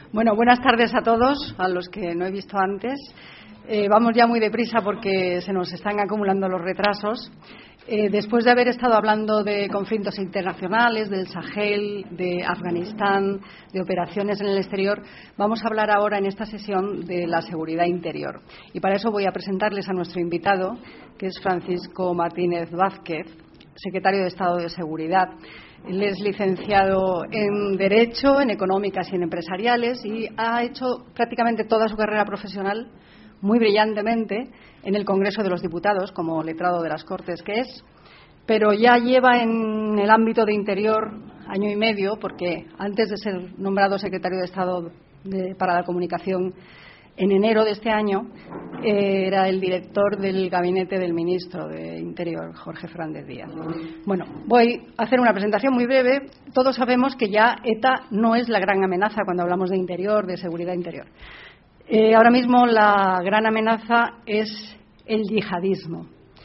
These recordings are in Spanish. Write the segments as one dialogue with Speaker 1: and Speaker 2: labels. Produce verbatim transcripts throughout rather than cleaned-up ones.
Speaker 1: Bueno, buenas tardes a todos, a los que no he visto antes. Eh, vamos ya muy deprisa porque se nos están acumulando los retrasos. Eh, después de haber estado hablando de conflictos internacionales, del Sahel, de Afganistán, de operaciones en el exterior, vamos a hablar ahora en esta sesión de la seguridad interior. Y para eso voy a presentarles a nuestro invitado, que es Francisco Martínez Vázquez, secretario de Estado de Seguridad. Él es licenciado en Derecho, en Económicas y en Empresariales y ha hecho prácticamente toda su carrera profesional muy brillantemente en el Congreso de los Diputados, como letrado de las Cortes que es, pero ya lleva en el ámbito de Interior año y medio, porque antes de ser nombrado secretario de Estado de, para la Comunicación en enero de este año, eh, era el director del gabinete del ministro de Interior, Jorge Fernández Díaz. Bueno, voy a hacer una presentación muy breve. Todos sabemos que ya ETA no es la gran amenaza cuando hablamos de interior, de seguridad interior. Eh, ahora mismo la gran amenaza es el yihadismo.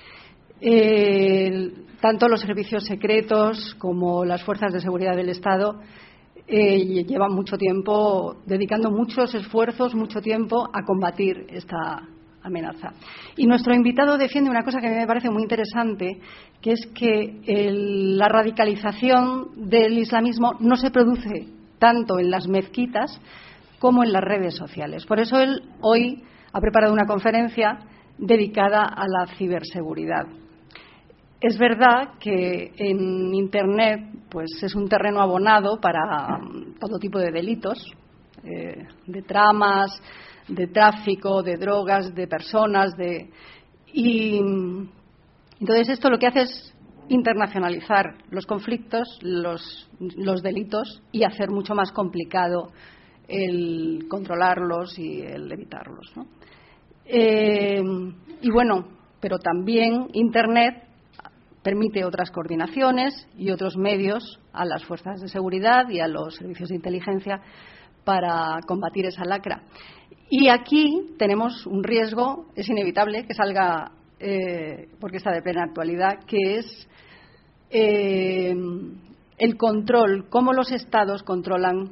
Speaker 1: Eh, tanto los servicios secretos como las fuerzas de seguridad del Estado Eh, llevan mucho tiempo dedicando muchos esfuerzos, mucho tiempo a combatir esta amenaza. Y nuestro invitado defiende una cosa que a mí me parece muy interesante, que es que el, la radicalización del islamismo no se produce tanto en las mezquitas como en las redes sociales. Por eso él hoy ha preparado una conferencia dedicada a la ciberseguridad. Es verdad que en Internet pues es un terreno abonado para todo tipo de delitos, eh, de tramas, de tráfico, de drogas, de personas, de y entonces esto lo que hace es internacionalizar los conflictos, los, los delitos y hacer mucho más complicado el controlarlos y el evitarlos, ¿no? Eh, y bueno, pero también Internet permite otras coordinaciones y otros medios a las fuerzas de seguridad y a los servicios de inteligencia para combatir esa lacra. Y aquí tenemos un riesgo, es inevitable que salga, eh, porque está de plena actualidad, que es eh, el control, cómo los estados controlan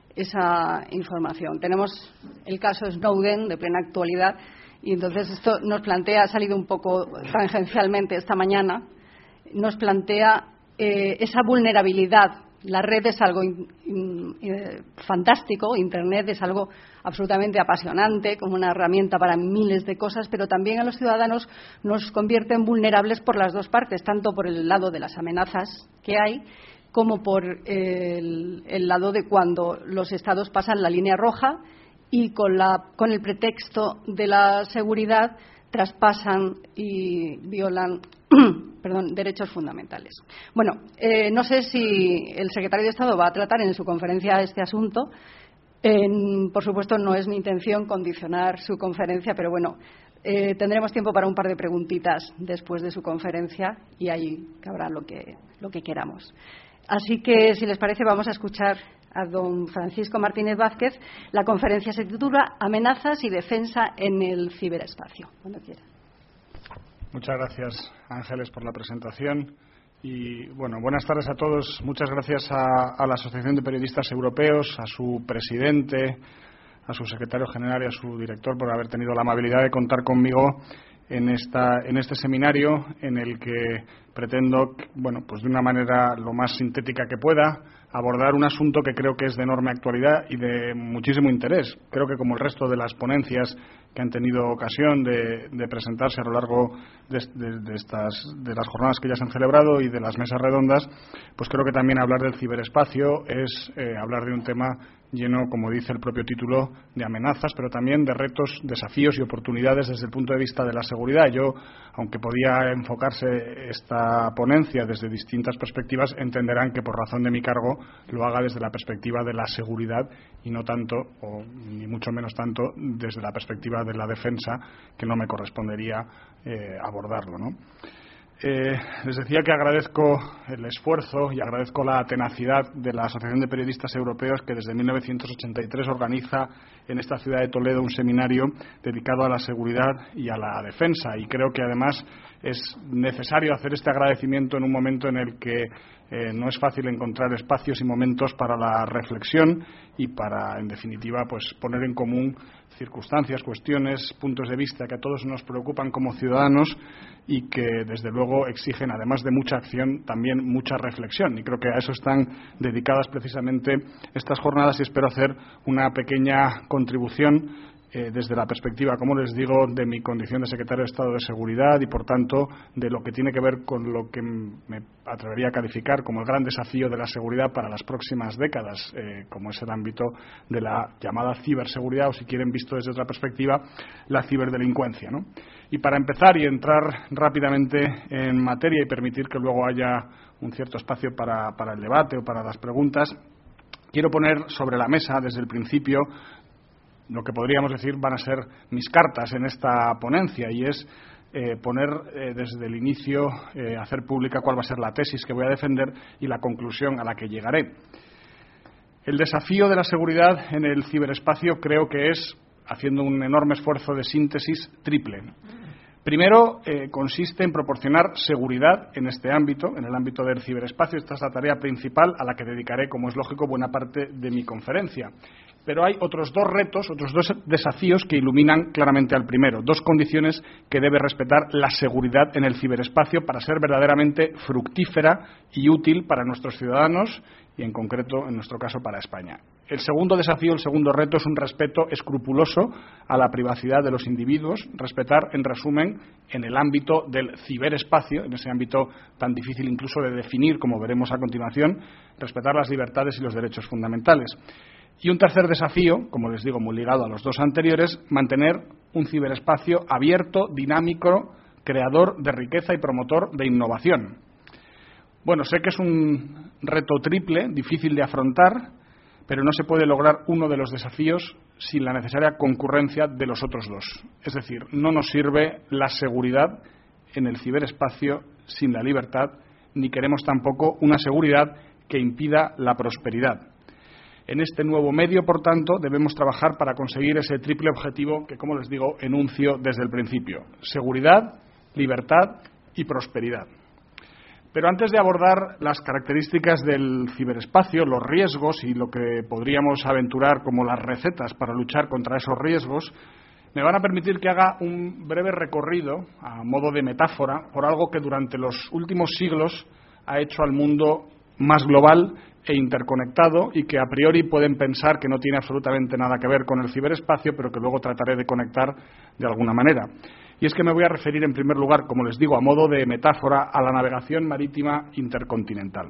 Speaker 1: esa información. Tenemos el caso Snowden de plena actualidad y entonces esto nos plantea, ha salido un poco tangencialmente esta mañana, nos plantea eh, esa vulnerabilidad. La red es algo in, in, in, fantástico, Internet es algo absolutamente apasionante, como una herramienta para miles de cosas, pero también a los ciudadanos nos convierte en vulnerables por las dos partes, tanto por el lado de las amenazas que hay, como por el, el lado de cuando los estados pasan la línea roja y con, la, con el pretexto de la seguridad traspasan y violan perdón, derechos fundamentales. Bueno, eh, no sé si el secretario de Estado va a tratar en su conferencia este asunto. En, por supuesto, no es mi intención condicionar su conferencia, pero bueno, eh, tendremos tiempo para un par de preguntitas después de su conferencia y ahí cabrá lo que, lo que queramos. Así que, si les parece, vamos a escuchar a don Francisco Martínez Vázquez. La conferencia se titula Amenazas y defensa en el ciberespacio. Cuando quiera.
Speaker 2: Muchas gracias, Ángeles, por la presentación. Y, bueno, buenas tardes a todos. Muchas gracias a, a la Asociación de Periodistas Europeos, a su presidente, a su secretario general y a su director por haber tenido la amabilidad de contar conmigo en, esta, en este seminario en el que pretendo, bueno, pues de una manera lo más sintética que pueda, abordar un asunto que creo que es de enorme actualidad y de muchísimo interés. Creo que, como el resto de las ponencias que han tenido ocasión de, de presentarse a lo largo de, de, de, estas, de las jornadas que ya se han celebrado y de las mesas redondas, pues creo que también hablar del ciberespacio es eh, hablar de un tema lleno, como dice el propio título, de amenazas, pero también de retos, desafíos y oportunidades desde el punto de vista de la seguridad. Yo, aunque podía enfocarse esta ponencia desde distintas perspectivas, entenderán que por razón de mi cargo lo haga desde la perspectiva de la seguridad y no tanto, o ni mucho menos tanto, desde la perspectiva de la defensa, que no me correspondería eh, abordarlo, ¿no? Eh, les decía que agradezco el esfuerzo y agradezco la tenacidad de la Asociación de Periodistas Europeos, que desde mil novecientos ochenta y tres organiza en esta ciudad de Toledo un seminario dedicado a la seguridad y a la defensa, y creo que además es necesario hacer este agradecimiento en un momento en el que eh, no es fácil encontrar espacios y momentos para la reflexión y para, en definitiva, pues poner en común circunstancias, cuestiones, puntos de vista que a todos nos preocupan como ciudadanos y que, desde luego, exigen, además de mucha acción, también mucha reflexión. Y creo que a eso están dedicadas precisamente estas jornadas y espero hacer una pequeña contribución eh, desde la perspectiva, como les digo, de mi condición de secretario de Estado de Seguridad y, por tanto, de lo que tiene que ver con lo que me atrevería a calificar como el gran desafío de la seguridad para las próximas décadas, eh, como es el ámbito de la llamada ciberseguridad, o, si quieren, visto desde otra perspectiva, la ciberdelincuencia, ¿no? Y para empezar y entrar rápidamente en materia y permitir que luego haya un cierto espacio para, para el debate o para las preguntas, quiero poner sobre la mesa desde el principio lo que podríamos decir van a ser mis cartas en esta ponencia, y es eh, poner eh, desde el inicio, eh, hacer pública cuál va a ser la tesis que voy a defender y la conclusión a la que llegaré. El desafío de la seguridad en el ciberespacio creo que es, haciendo un enorme esfuerzo de síntesis, triple. Primero, eh, consiste en proporcionar seguridad en este ámbito, en el ámbito del ciberespacio. Esta es la tarea principal a la que dedicaré, como es lógico, buena parte de mi conferencia. Pero hay otros dos retos, otros dos desafíos que iluminan claramente al primero, dos condiciones que debe respetar la seguridad en el ciberespacio para ser verdaderamente fructífera y útil para nuestros ciudadanos y, en concreto, en nuestro caso, para España. El segundo desafío, el segundo reto, es un respeto escrupuloso a la privacidad de los individuos, respetar, en resumen, en el ámbito del ciberespacio, en ese ámbito tan difícil incluso de definir, como veremos a continuación, respetar las libertades y los derechos fundamentales. Y un tercer desafío, como les digo, muy ligado a los dos anteriores, mantener un ciberespacio abierto, dinámico, creador de riqueza y promotor de innovación. Bueno, sé que es un reto triple, difícil de afrontar, pero no se puede lograr uno de los desafíos sin la necesaria concurrencia de los otros dos. Es decir, no nos sirve la seguridad en el ciberespacio sin la libertad, ni queremos tampoco una seguridad que impida la prosperidad. En este nuevo medio, por tanto, debemos trabajar para conseguir ese triple objetivo que, como les digo, enuncio desde el principio: seguridad, libertad y prosperidad. Pero antes de abordar las características del ciberespacio, los riesgos y lo que podríamos aventurar como las recetas para luchar contra esos riesgos, me van a permitir que haga un breve recorrido, a modo de metáfora, por algo que durante los últimos siglos ha hecho al mundo más global e interconectado y que a priori pueden pensar que no tiene absolutamente nada que ver con el ciberespacio, pero que luego trataré de conectar de alguna manera. Y es que me voy a referir en primer lugar, como les digo, a modo de metáfora, a la navegación marítima intercontinental.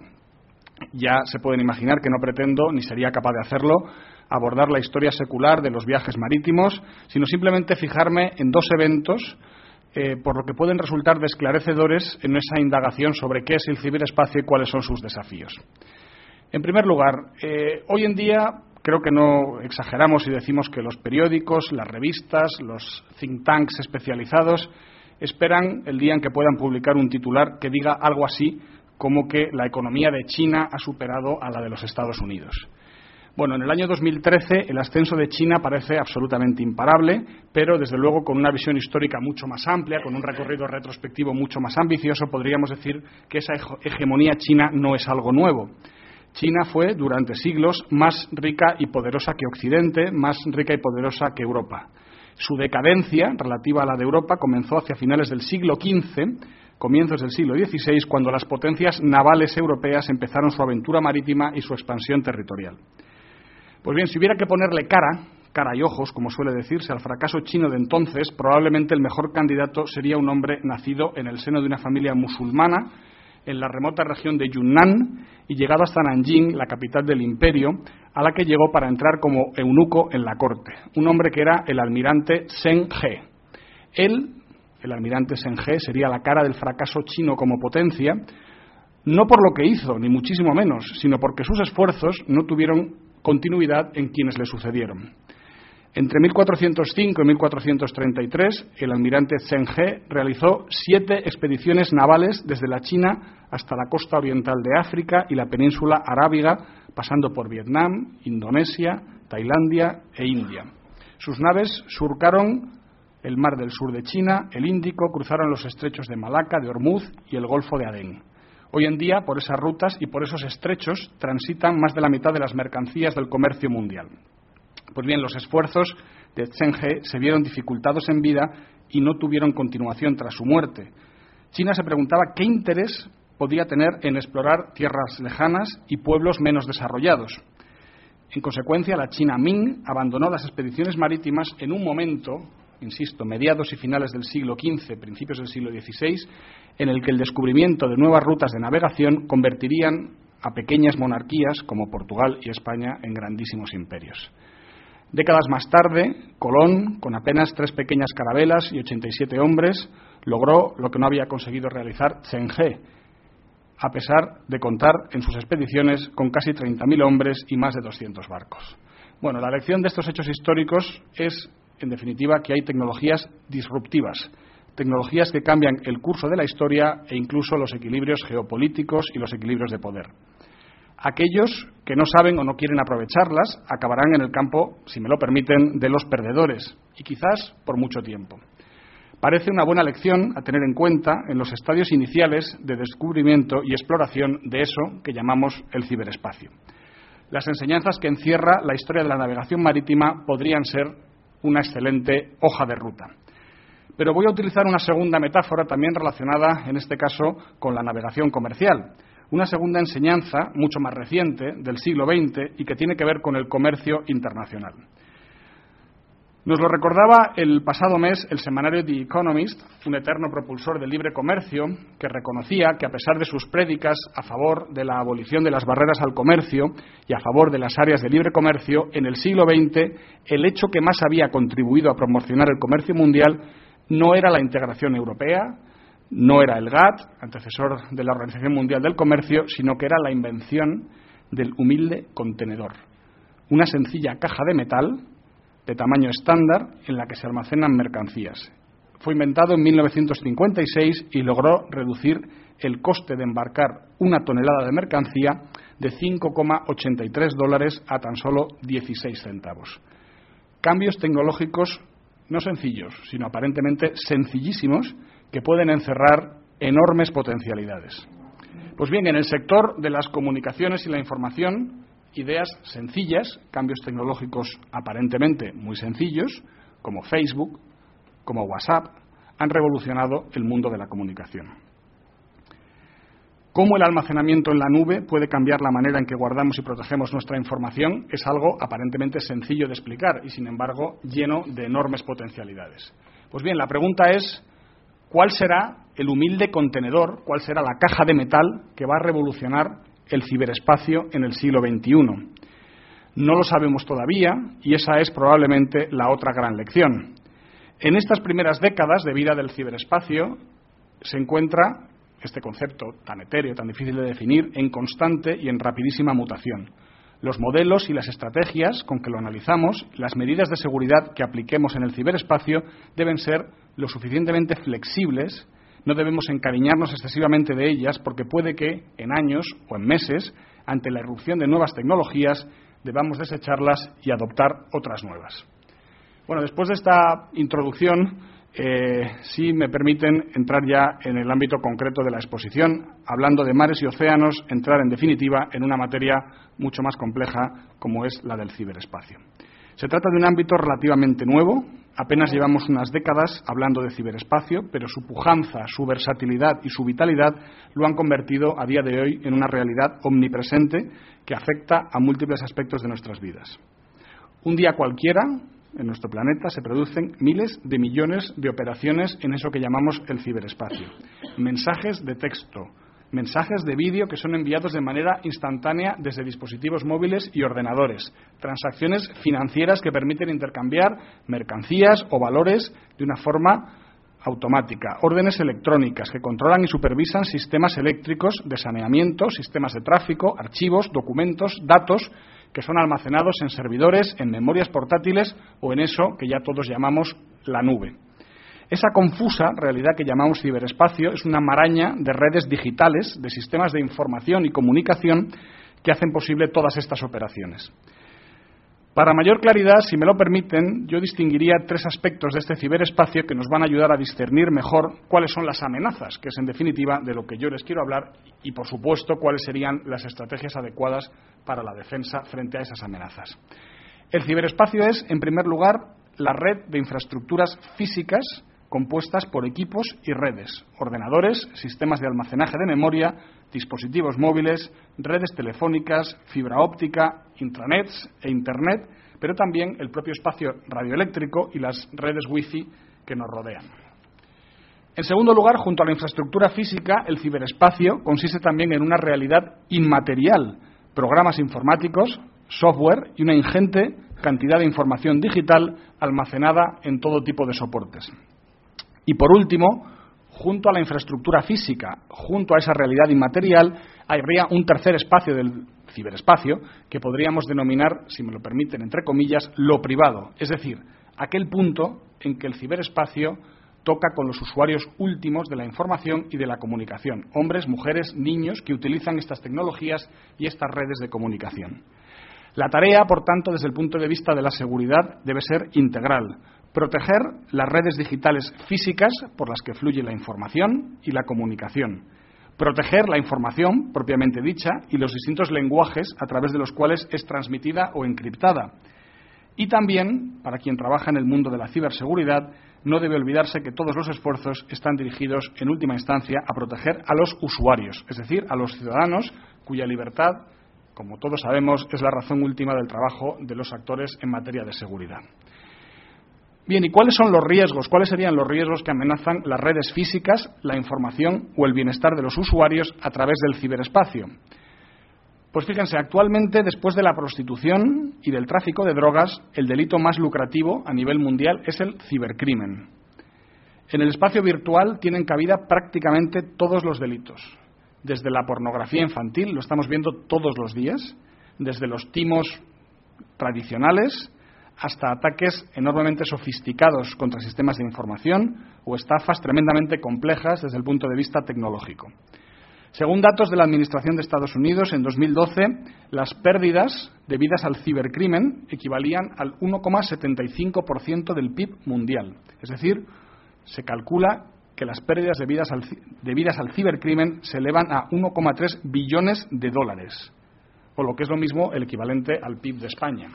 Speaker 2: Ya se pueden imaginar que no pretendo, ni sería capaz de hacerlo, abordar la historia secular de los viajes marítimos, sino simplemente fijarme en dos eventos eh, por lo que pueden resultar de esclarecedores en esa indagación sobre qué es el ciberespacio y cuáles son sus desafíos. En primer lugar, eh, hoy en día creo que no exageramos si decimos que los periódicos, las revistas, los think tanks especializados esperan el día en que puedan publicar un titular que diga algo así como que la economía de China ha superado a la de los Estados Unidos. Bueno, en el año dos mil trece el ascenso de China parece absolutamente imparable, pero desde luego con una visión histórica mucho más amplia, con un recorrido retrospectivo mucho más ambicioso, podríamos decir que esa hegemonía china no es algo nuevo. China fue, durante siglos, más rica y poderosa que Occidente, más rica y poderosa que Europa. Su decadencia, relativa a la de Europa, comenzó hacia finales del siglo quince, comienzos del siglo dieciséis, cuando las potencias navales europeas empezaron su aventura marítima y su expansión territorial. Pues bien, si hubiera que ponerle cara, cara y ojos, como suele decirse, al fracaso chino de entonces, probablemente el mejor candidato sería un hombre nacido en el seno de una familia musulmana, en la remota región de Yunnan y llegado hasta Nanjing, la capital del imperio, a la que llegó para entrar como eunuco en la corte. Un hombre que era el almirante Zheng He. Él, el almirante Zheng He, sería la cara del fracaso chino como potencia, no por lo que hizo, ni muchísimo menos, sino porque sus esfuerzos no tuvieron continuidad en quienes le sucedieron. Entre mil cuatrocientos cinco y mil cuatrocientos treinta y tres, el almirante Zheng He realizó siete expediciones navales desde la China hasta la costa oriental de África y la península arábiga, pasando por Vietnam, Indonesia, Tailandia e India. Sus naves surcaron el mar del sur de China, el Índico, cruzaron los estrechos de Malaca, de Hormuz y el Golfo de Adén. Hoy en día, por esas rutas y por esos estrechos, transitan más de la mitad de las mercancías del comercio mundial. Pues bien, los esfuerzos de Zheng He se vieron dificultados en vida y no tuvieron continuación tras su muerte. China se preguntaba qué interés podía tener en explorar tierras lejanas y pueblos menos desarrollados. En consecuencia, la China Ming abandonó las expediciones marítimas en un momento, insisto, mediados y finales del siglo quince, principios del siglo dieciséis, en el que el descubrimiento de nuevas rutas de navegación convertirían a pequeñas monarquías como Portugal y España en grandísimos imperios. Décadas más tarde, Colón, con apenas tres pequeñas carabelas y ochenta y siete hombres, logró lo que no había conseguido realizar Zheng He, a pesar de contar en sus expediciones con casi treinta mil hombres y más de doscientos barcos. Bueno, la lección de estos hechos históricos es, en definitiva, que hay tecnologías disruptivas, tecnologías que cambian el curso de la historia e incluso los equilibrios geopolíticos y los equilibrios de poder. Aquellos que no saben o no quieren aprovecharlas acabarán en el campo, si me lo permiten, de los perdedores, y quizás por mucho tiempo. Parece una buena lección a tener en cuenta en los estadios iniciales de descubrimiento y exploración de eso que llamamos el ciberespacio. Las enseñanzas que encierra la historia de la navegación marítima podrían ser una excelente hoja de ruta. Pero voy a utilizar una segunda metáfora también relacionada, en este caso, con la navegación comercial. Una segunda enseñanza, mucho más reciente, del siglo veinte y que tiene que ver con el comercio internacional. Nos lo recordaba el pasado mes el semanario The Economist, un eterno propulsor del libre comercio, que reconocía que a pesar de sus prédicas a favor de la abolición de las barreras al comercio y a favor de las áreas de libre comercio, en el siglo veinte el hecho que más había contribuido a promocionar el comercio mundial no era la integración europea, no era el G A T T, antecesor de la Organización Mundial del Comercio, sino que era la invención del humilde contenedor, una sencilla caja de metal de tamaño estándar en la que se almacenan mercancías. Fue inventado en mil novecientos cincuenta y seis y logró reducir el coste de embarcar una tonelada de mercancía de cinco coma ochenta y tres dólares a tan solo dieciséis centavos. Cambios tecnológicos no sencillos, sino aparentemente sencillísimos, que pueden encerrar enormes potencialidades. Pues bien, en el sector de las comunicaciones y la información, ideas sencillas, cambios tecnológicos aparentemente muy sencillos, como Facebook, como WhatsApp, han revolucionado el mundo de la comunicación. Cómo el almacenamiento en la nube puede cambiar la manera en que guardamos y protegemos nuestra información es algo aparentemente sencillo de explicar y, sin embargo, lleno de enormes potencialidades. Pues bien, la pregunta es, ¿cuál será el humilde contenedor, cuál será la caja de metal que va a revolucionar el ciberespacio en el siglo veintiuno? No lo sabemos todavía y esa es probablemente la otra gran lección. En estas primeras décadas de vida del ciberespacio se encuentra este concepto tan etéreo, tan difícil de definir, en constante y en rapidísima mutación. Los modelos y las estrategias con que lo analizamos, las medidas de seguridad que apliquemos en el ciberespacio deben ser lo suficientemente flexibles. No debemos encariñarnos excesivamente de ellas porque puede que en años o en meses, ante la irrupción de nuevas tecnologías, debamos desecharlas y adoptar otras nuevas. Bueno, después de esta introducción, eh, si me permiten entrar ya en el ámbito concreto de la exposición, hablando de mares y océanos, entrar en definitiva en una materia mucho más compleja como es la del ciberespacio. Se trata de un ámbito relativamente nuevo. Apenas llevamos unas décadas hablando de ciberespacio, pero su pujanza, su versatilidad y su vitalidad lo han convertido a día de hoy en una realidad omnipresente que afecta a múltiples aspectos de nuestras vidas. Un día cualquiera, en nuestro planeta, se producen miles de millones de operaciones en eso que llamamos el ciberespacio. Mensajes de texto, mensajes de vídeo que son enviados de manera instantánea desde dispositivos móviles y ordenadores, transacciones financieras que permiten intercambiar mercancías o valores de una forma automática, órdenes electrónicas que controlan y supervisan sistemas eléctricos de saneamiento, sistemas de tráfico, archivos, documentos, datos que son almacenados en servidores, en memorias portátiles o en eso que ya todos llamamos la nube. Esa confusa realidad que llamamos ciberespacio es una maraña de redes digitales, de sistemas de información y comunicación que hacen posible todas estas operaciones. Para mayor claridad, si me lo permiten, yo distinguiría tres aspectos de este ciberespacio que nos van a ayudar a discernir mejor cuáles son las amenazas, que es en definitiva de lo que yo les quiero hablar, y por supuesto cuáles serían las estrategias adecuadas para la defensa frente a esas amenazas. El ciberespacio es, en primer lugar, la red de infraestructuras físicas compuestas por equipos y redes, ordenadores, sistemas de almacenaje de memoria, dispositivos móviles, redes telefónicas, fibra óptica, intranets e Internet, pero también el propio espacio radioeléctrico y las redes wifi que nos rodean. En segundo lugar, junto a la infraestructura física, el ciberespacio consiste también en una realidad inmaterial, programas informáticos, software y una ingente cantidad de información digital almacenada en todo tipo de soportes. Y por último, junto a la infraestructura física, junto a esa realidad inmaterial, habría un tercer espacio del ciberespacio que podríamos denominar, si me lo permiten, entre comillas, lo privado, es decir, aquel punto en que el ciberespacio toca con los usuarios últimos de la información y de la comunicación, hombres, mujeres, niños que utilizan estas tecnologías y estas redes de comunicación. La tarea, por tanto, desde el punto de vista de la seguridad, debe ser integral. Proteger las redes digitales físicas por las que fluye la información y la comunicación. Proteger la información propiamente dicha y los distintos lenguajes a través de los cuales es transmitida o encriptada. Y también, para quien trabaja en el mundo de la ciberseguridad, no debe olvidarse que todos los esfuerzos están dirigidos, en última instancia, a proteger a los usuarios, es decir, a los ciudadanos cuya libertad, como todos sabemos, es la razón última del trabajo de los actores en materia de seguridad. Bien, ¿y cuáles son los riesgos? ¿Cuáles serían los riesgos que amenazan las redes físicas, la información o el bienestar de los usuarios a través del ciberespacio? Pues fíjense, actualmente, después de la prostitución y del tráfico de drogas, el delito más lucrativo a nivel mundial es el cibercrimen. En el espacio virtual tienen cabida prácticamente todos los delitos, desde la pornografía infantil, lo estamos viendo todos los días, desde los timos tradicionales hasta ataques enormemente sofisticados contra sistemas de información o estafas tremendamente complejas desde el punto de vista tecnológico. Según datos de la Administración de Estados Unidos, en dos mil doce, las pérdidas debidas al cibercrimen equivalían al uno coma setenta y cinco por ciento del P I B mundial. Es decir, se calcula que las pérdidas debidas al, debidas al cibercrimen se elevan a uno coma tres billones de dólares, o lo que es lo mismo, el equivalente al P I B de España.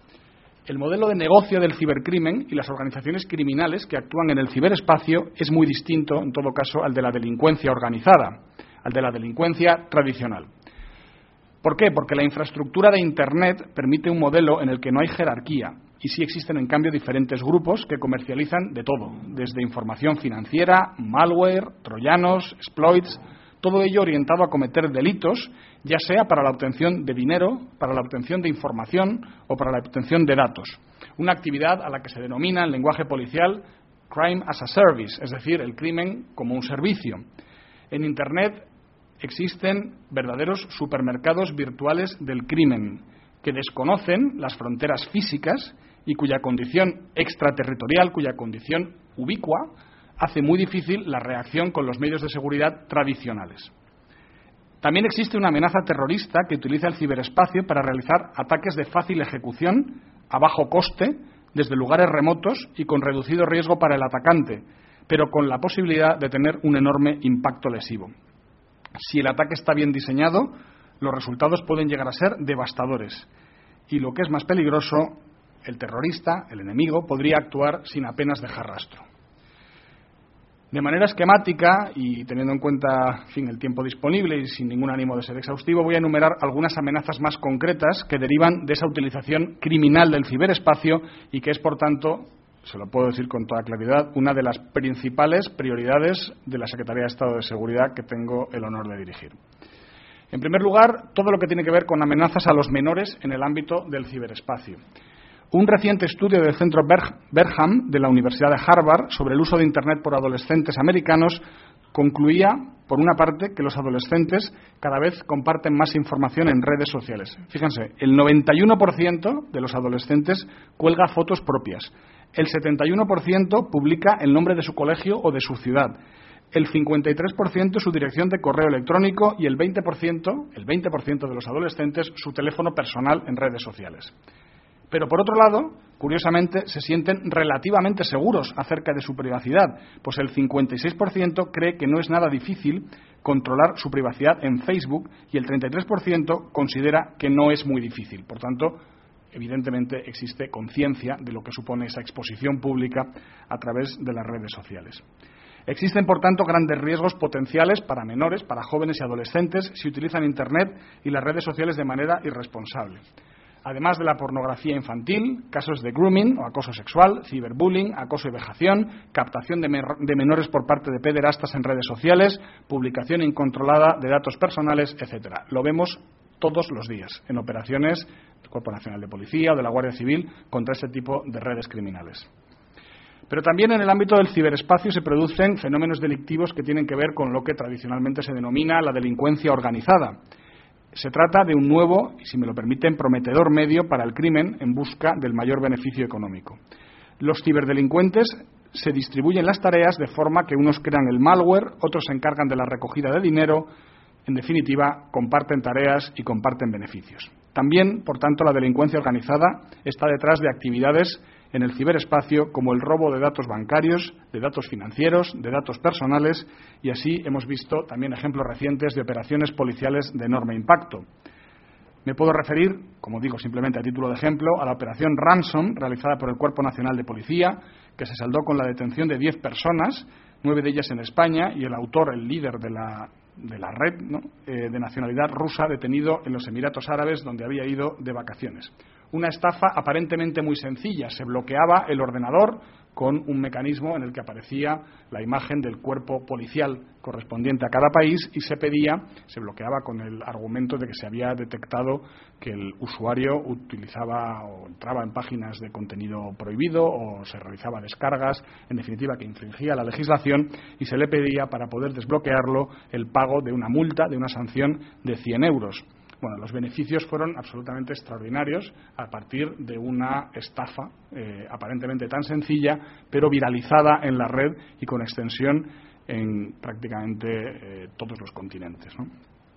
Speaker 2: El modelo de negocio del cibercrimen y las organizaciones criminales que actúan en el ciberespacio es muy distinto, en todo caso, al de la delincuencia organizada, al de la delincuencia tradicional. ¿Por qué? Porque la infraestructura de Internet permite un modelo en el que no hay jerarquía y sí existen, en cambio, diferentes grupos que comercializan de todo, desde información financiera, malware, troyanos, exploits, todo ello orientado a cometer delitos, ya sea para la obtención de dinero, para la obtención de información o para la obtención de datos. Una actividad a la que se denomina en lenguaje policial crime as a service, es decir, el crimen como un servicio. En Internet existen verdaderos supermercados virtuales del crimen que desconocen las fronteras físicas y cuya condición extraterritorial, cuya condición ubicua, hace muy difícil la reacción con los medios de seguridad tradicionales. También existe una amenaza terrorista que utiliza el ciberespacio para realizar ataques de fácil ejecución, a bajo coste, desde lugares remotos y con reducido riesgo para el atacante, pero con la posibilidad de tener un enorme impacto lesivo. Si el ataque está bien diseñado, los resultados pueden llegar a ser devastadores. Y lo que es más peligroso, el terrorista, el enemigo, podría actuar sin apenas dejar rastro. De manera esquemática y teniendo en cuenta, en fin, el tiempo disponible y sin ningún ánimo de ser exhaustivo, voy a enumerar algunas amenazas más concretas que derivan de esa utilización criminal del ciberespacio y que es, por tanto, se lo puedo decir con toda claridad, una de las principales prioridades de la Secretaría de Estado de Seguridad que tengo el honor de dirigir. En primer lugar, todo lo que tiene que ver con amenazas a los menores en el ámbito del ciberespacio. Un reciente estudio del Centro Bergham de la Universidad de Harvard sobre el uso de Internet por adolescentes americanos concluía, por una parte, que los adolescentes cada vez comparten más información en redes sociales. Fíjense, el noventa y uno por ciento de los adolescentes cuelga fotos propias, el setenta y uno por ciento publica el nombre de su colegio o de su ciudad, el cincuenta y tres por ciento su dirección de correo electrónico y el veinte por ciento, el veinte por ciento de los adolescentes su teléfono personal en redes sociales. Pero, por otro lado, curiosamente, se sienten relativamente seguros acerca de su privacidad, pues el cincuenta y seis por ciento cree que no es nada difícil controlar su privacidad en Facebook y el treinta y tres por ciento considera que no es muy difícil. Por tanto, evidentemente existe conciencia de lo que supone esa exposición pública a través de las redes sociales. Existen, por tanto, grandes riesgos potenciales para menores, para jóvenes y adolescentes si utilizan Internet y las redes sociales de manera irresponsable. Además de la pornografía infantil, casos de grooming o acoso sexual, ciberbullying, acoso y vejación, captación de, de menores por parte de pederastas en redes sociales, publicación incontrolada de datos personales, etcétera. Lo vemos todos los días en operaciones del Cuerpo Nacional de Policía o de la Guardia Civil contra este tipo de redes criminales. Pero también en el ámbito del ciberespacio se producen fenómenos delictivos que tienen que ver con lo que tradicionalmente se denomina la delincuencia organizada. Se trata de un nuevo, y si me lo permiten, prometedor medio para el crimen en busca del mayor beneficio económico. Los ciberdelincuentes se distribuyen las tareas de forma que unos crean el malware, otros se encargan de la recogida de dinero. En definitiva, comparten tareas y comparten beneficios. También, por tanto, la delincuencia organizada está detrás de actividades en el ciberespacio como el robo de datos bancarios, de datos financieros, de datos personales, y así hemos visto también ejemplos recientes de operaciones policiales de enorme impacto. Me puedo referir, como digo simplemente a título de ejemplo, a la operación Ransom realizada por el Cuerpo Nacional de Policía, que se saldó con la detención de diez personas, nueve de ellas en España, y el autor, el líder de la, de la red, ¿no? eh, de nacionalidad rusa, detenido en los Emiratos Árabes, donde había ido de vacaciones. Una estafa aparentemente muy sencilla. Se bloqueaba el ordenador con un mecanismo en el que aparecía la imagen del cuerpo policial correspondiente a cada país y se pedía, se bloqueaba con el argumento de que se había detectado que el usuario utilizaba o entraba en páginas de contenido prohibido o se realizaba descargas, en definitiva que infringía la legislación, y se le pedía, para poder desbloquearlo, el pago de una multa, de una sanción de cien euros. Bueno, los beneficios fueron absolutamente extraordinarios a partir de una estafa eh, aparentemente tan sencilla, pero viralizada en la red y con extensión en prácticamente eh, todos los continentes, ¿no?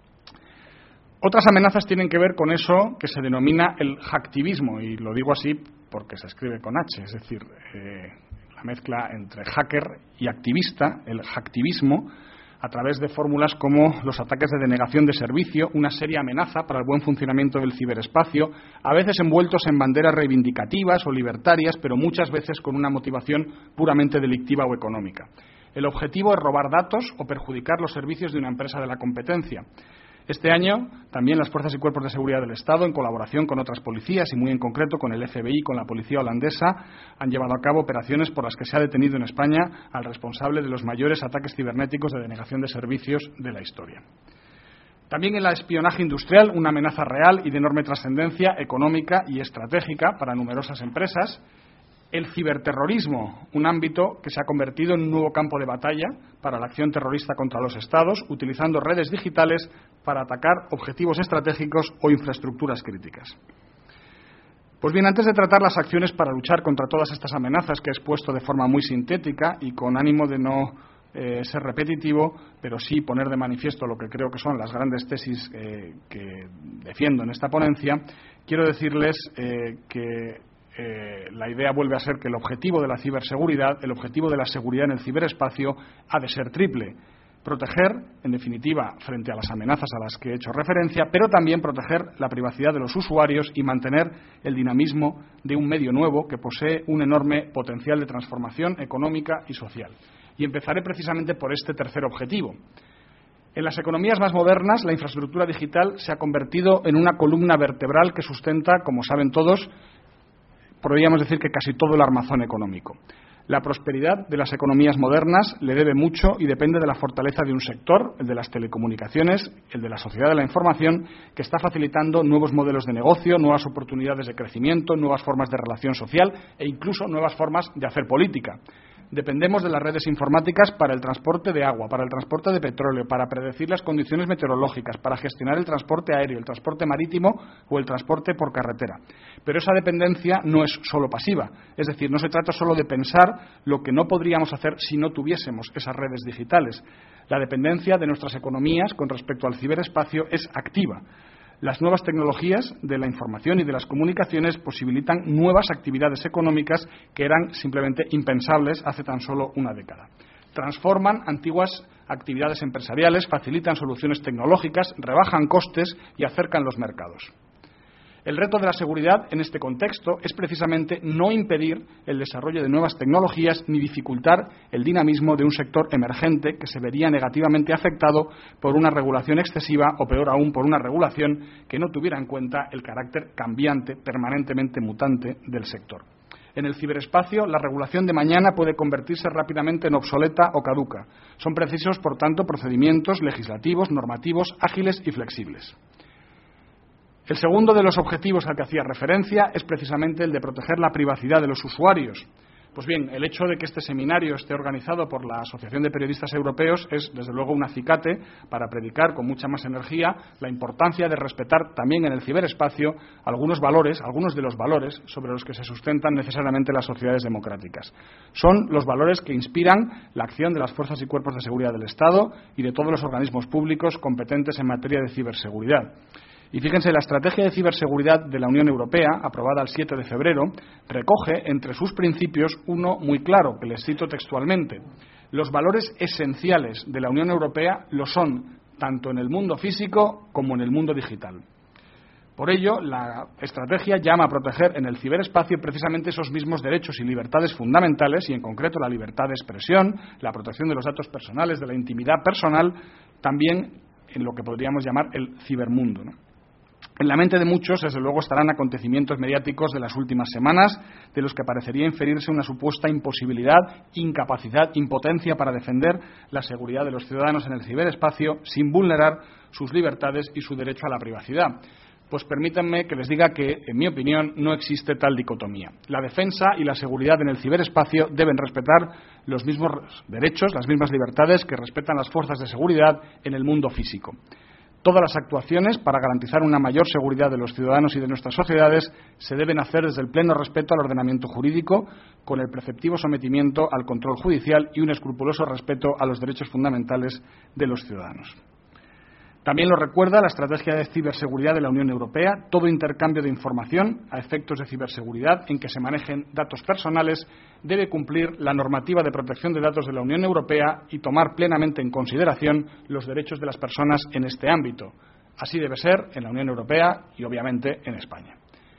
Speaker 2: Otras amenazas tienen que ver con eso que se denomina el hacktivismo, y lo digo así porque se escribe con H, es decir, eh, la mezcla entre hacker y activista, el hacktivismo, a través de fórmulas como los ataques de denegación de servicio, una seria amenaza para el buen funcionamiento del ciberespacio, a veces envueltos en banderas reivindicativas o libertarias, pero muchas veces con una motivación puramente delictiva o económica. El objetivo es robar datos o perjudicar los servicios de una empresa de la competencia. Este año, también las fuerzas y cuerpos de seguridad del Estado, en colaboración con otras policías y muy en concreto con el F B I y con la policía holandesa, han llevado a cabo operaciones por las que se ha detenido en España al responsable de los mayores ataques cibernéticos de denegación de servicios de la historia. También en el espionaje industrial, una amenaza real y de enorme trascendencia económica y estratégica para numerosas empresas. El ciberterrorismo, un ámbito que se ha convertido en un nuevo campo de batalla para la acción terrorista contra los Estados, utilizando redes digitales para atacar objetivos estratégicos o infraestructuras críticas. Pues bien, antes de tratar las acciones para luchar contra todas estas amenazas que he expuesto de forma muy sintética y con ánimo de no eh, ser repetitivo, pero sí poner de manifiesto lo que creo que son las grandes tesis eh, que defiendo en esta ponencia, quiero decirles eh, que Eh, la idea vuelve a ser que el objetivo de la ciberseguridad, el objetivo de la seguridad en el ciberespacio, ha de ser triple. Proteger, en definitiva, frente a las amenazas a las que he hecho referencia, pero también proteger la privacidad de los usuarios y mantener el dinamismo de un medio nuevo que posee un enorme potencial de transformación económica y social. Y empezaré precisamente por este tercer objetivo. En las economías más modernas, la infraestructura digital se ha convertido en una columna vertebral que sustenta, como saben todos, podríamos decir que casi todo el armazón económico. La prosperidad de las economías modernas le debe mucho y depende de la fortaleza de un sector, el de las telecomunicaciones, el de la sociedad de la información, que está facilitando nuevos modelos de negocio, nuevas oportunidades de crecimiento, nuevas formas de relación social e incluso nuevas formas de hacer política. Dependemos de las redes informáticas para el transporte de agua, para el transporte de petróleo, para predecir las condiciones meteorológicas, para gestionar el transporte aéreo, el transporte marítimo o el transporte por carretera. Pero esa dependencia no es solo pasiva, es decir, no se trata solo de pensar lo que no podríamos hacer si no tuviésemos esas redes digitales. La dependencia de nuestras economías con respecto al ciberespacio es activa. Las nuevas tecnologías de la información y de las comunicaciones posibilitan nuevas actividades económicas que eran simplemente impensables hace tan solo una década. Transforman antiguas actividades empresariales, facilitan soluciones tecnológicas, rebajan costes y acercan los mercados. El reto de la seguridad en este contexto es precisamente no impedir el desarrollo de nuevas tecnologías ni dificultar el dinamismo de un sector emergente que se vería negativamente afectado por una regulación excesiva o, peor aún, por una regulación que no tuviera en cuenta el carácter cambiante, permanentemente mutante del sector. En el ciberespacio, la regulación de mañana puede convertirse rápidamente en obsoleta o caduca. Son precisos, por tanto, procedimientos legislativos, normativos, ágiles y flexibles. El segundo de los objetivos al que hacía referencia es precisamente el de proteger la privacidad de los usuarios. Pues bien, el hecho de que este seminario esté organizado por la Asociación de Periodistas Europeos es, desde luego, un acicate para predicar con mucha más energía la importancia de respetar también en el ciberespacio algunos valores, algunos de los valores sobre los que se sustentan necesariamente las sociedades democráticas. Son los valores que inspiran la acción de las fuerzas y cuerpos de seguridad del Estado y de todos los organismos públicos competentes en materia de ciberseguridad. Y fíjense, la Estrategia de Ciberseguridad de la Unión Europea, aprobada el siete de febrero, recoge entre sus principios uno muy claro, que les cito textualmente. Los valores esenciales de la Unión Europea lo son tanto en el mundo físico como en el mundo digital. Por ello, la estrategia llama a proteger en el ciberespacio precisamente esos mismos derechos y libertades fundamentales, y en concreto la libertad de expresión, la protección de los datos personales, de la intimidad personal, también en lo que podríamos llamar el cibermundo, ¿no? En la mente de muchos, desde luego, estarán acontecimientos mediáticos de las últimas semanas, de los que parecería inferirse una supuesta imposibilidad, incapacidad, impotencia para defender la seguridad de los ciudadanos en el ciberespacio sin vulnerar sus libertades y su derecho a la privacidad. Pues permítanme que les diga que, en mi opinión, no existe tal dicotomía. La defensa y la seguridad en el ciberespacio deben respetar los mismos derechos, las mismas libertades que respetan las fuerzas de seguridad en el mundo físico. Todas las actuaciones para garantizar una mayor seguridad de los ciudadanos y de nuestras sociedades se deben hacer desde el pleno respeto al ordenamiento jurídico, con el preceptivo sometimiento al control judicial y un escrupuloso respeto a los derechos fundamentales de los ciudadanos. También lo recuerda la Estrategia de Ciberseguridad de la Unión Europea. Todo intercambio de información a efectos de ciberseguridad en que se manejen datos personales debe cumplir la normativa de protección de datos de la Unión Europea y tomar plenamente en consideración los derechos de las personas en este ámbito. Así debe ser en la Unión Europea y, obviamente, en España.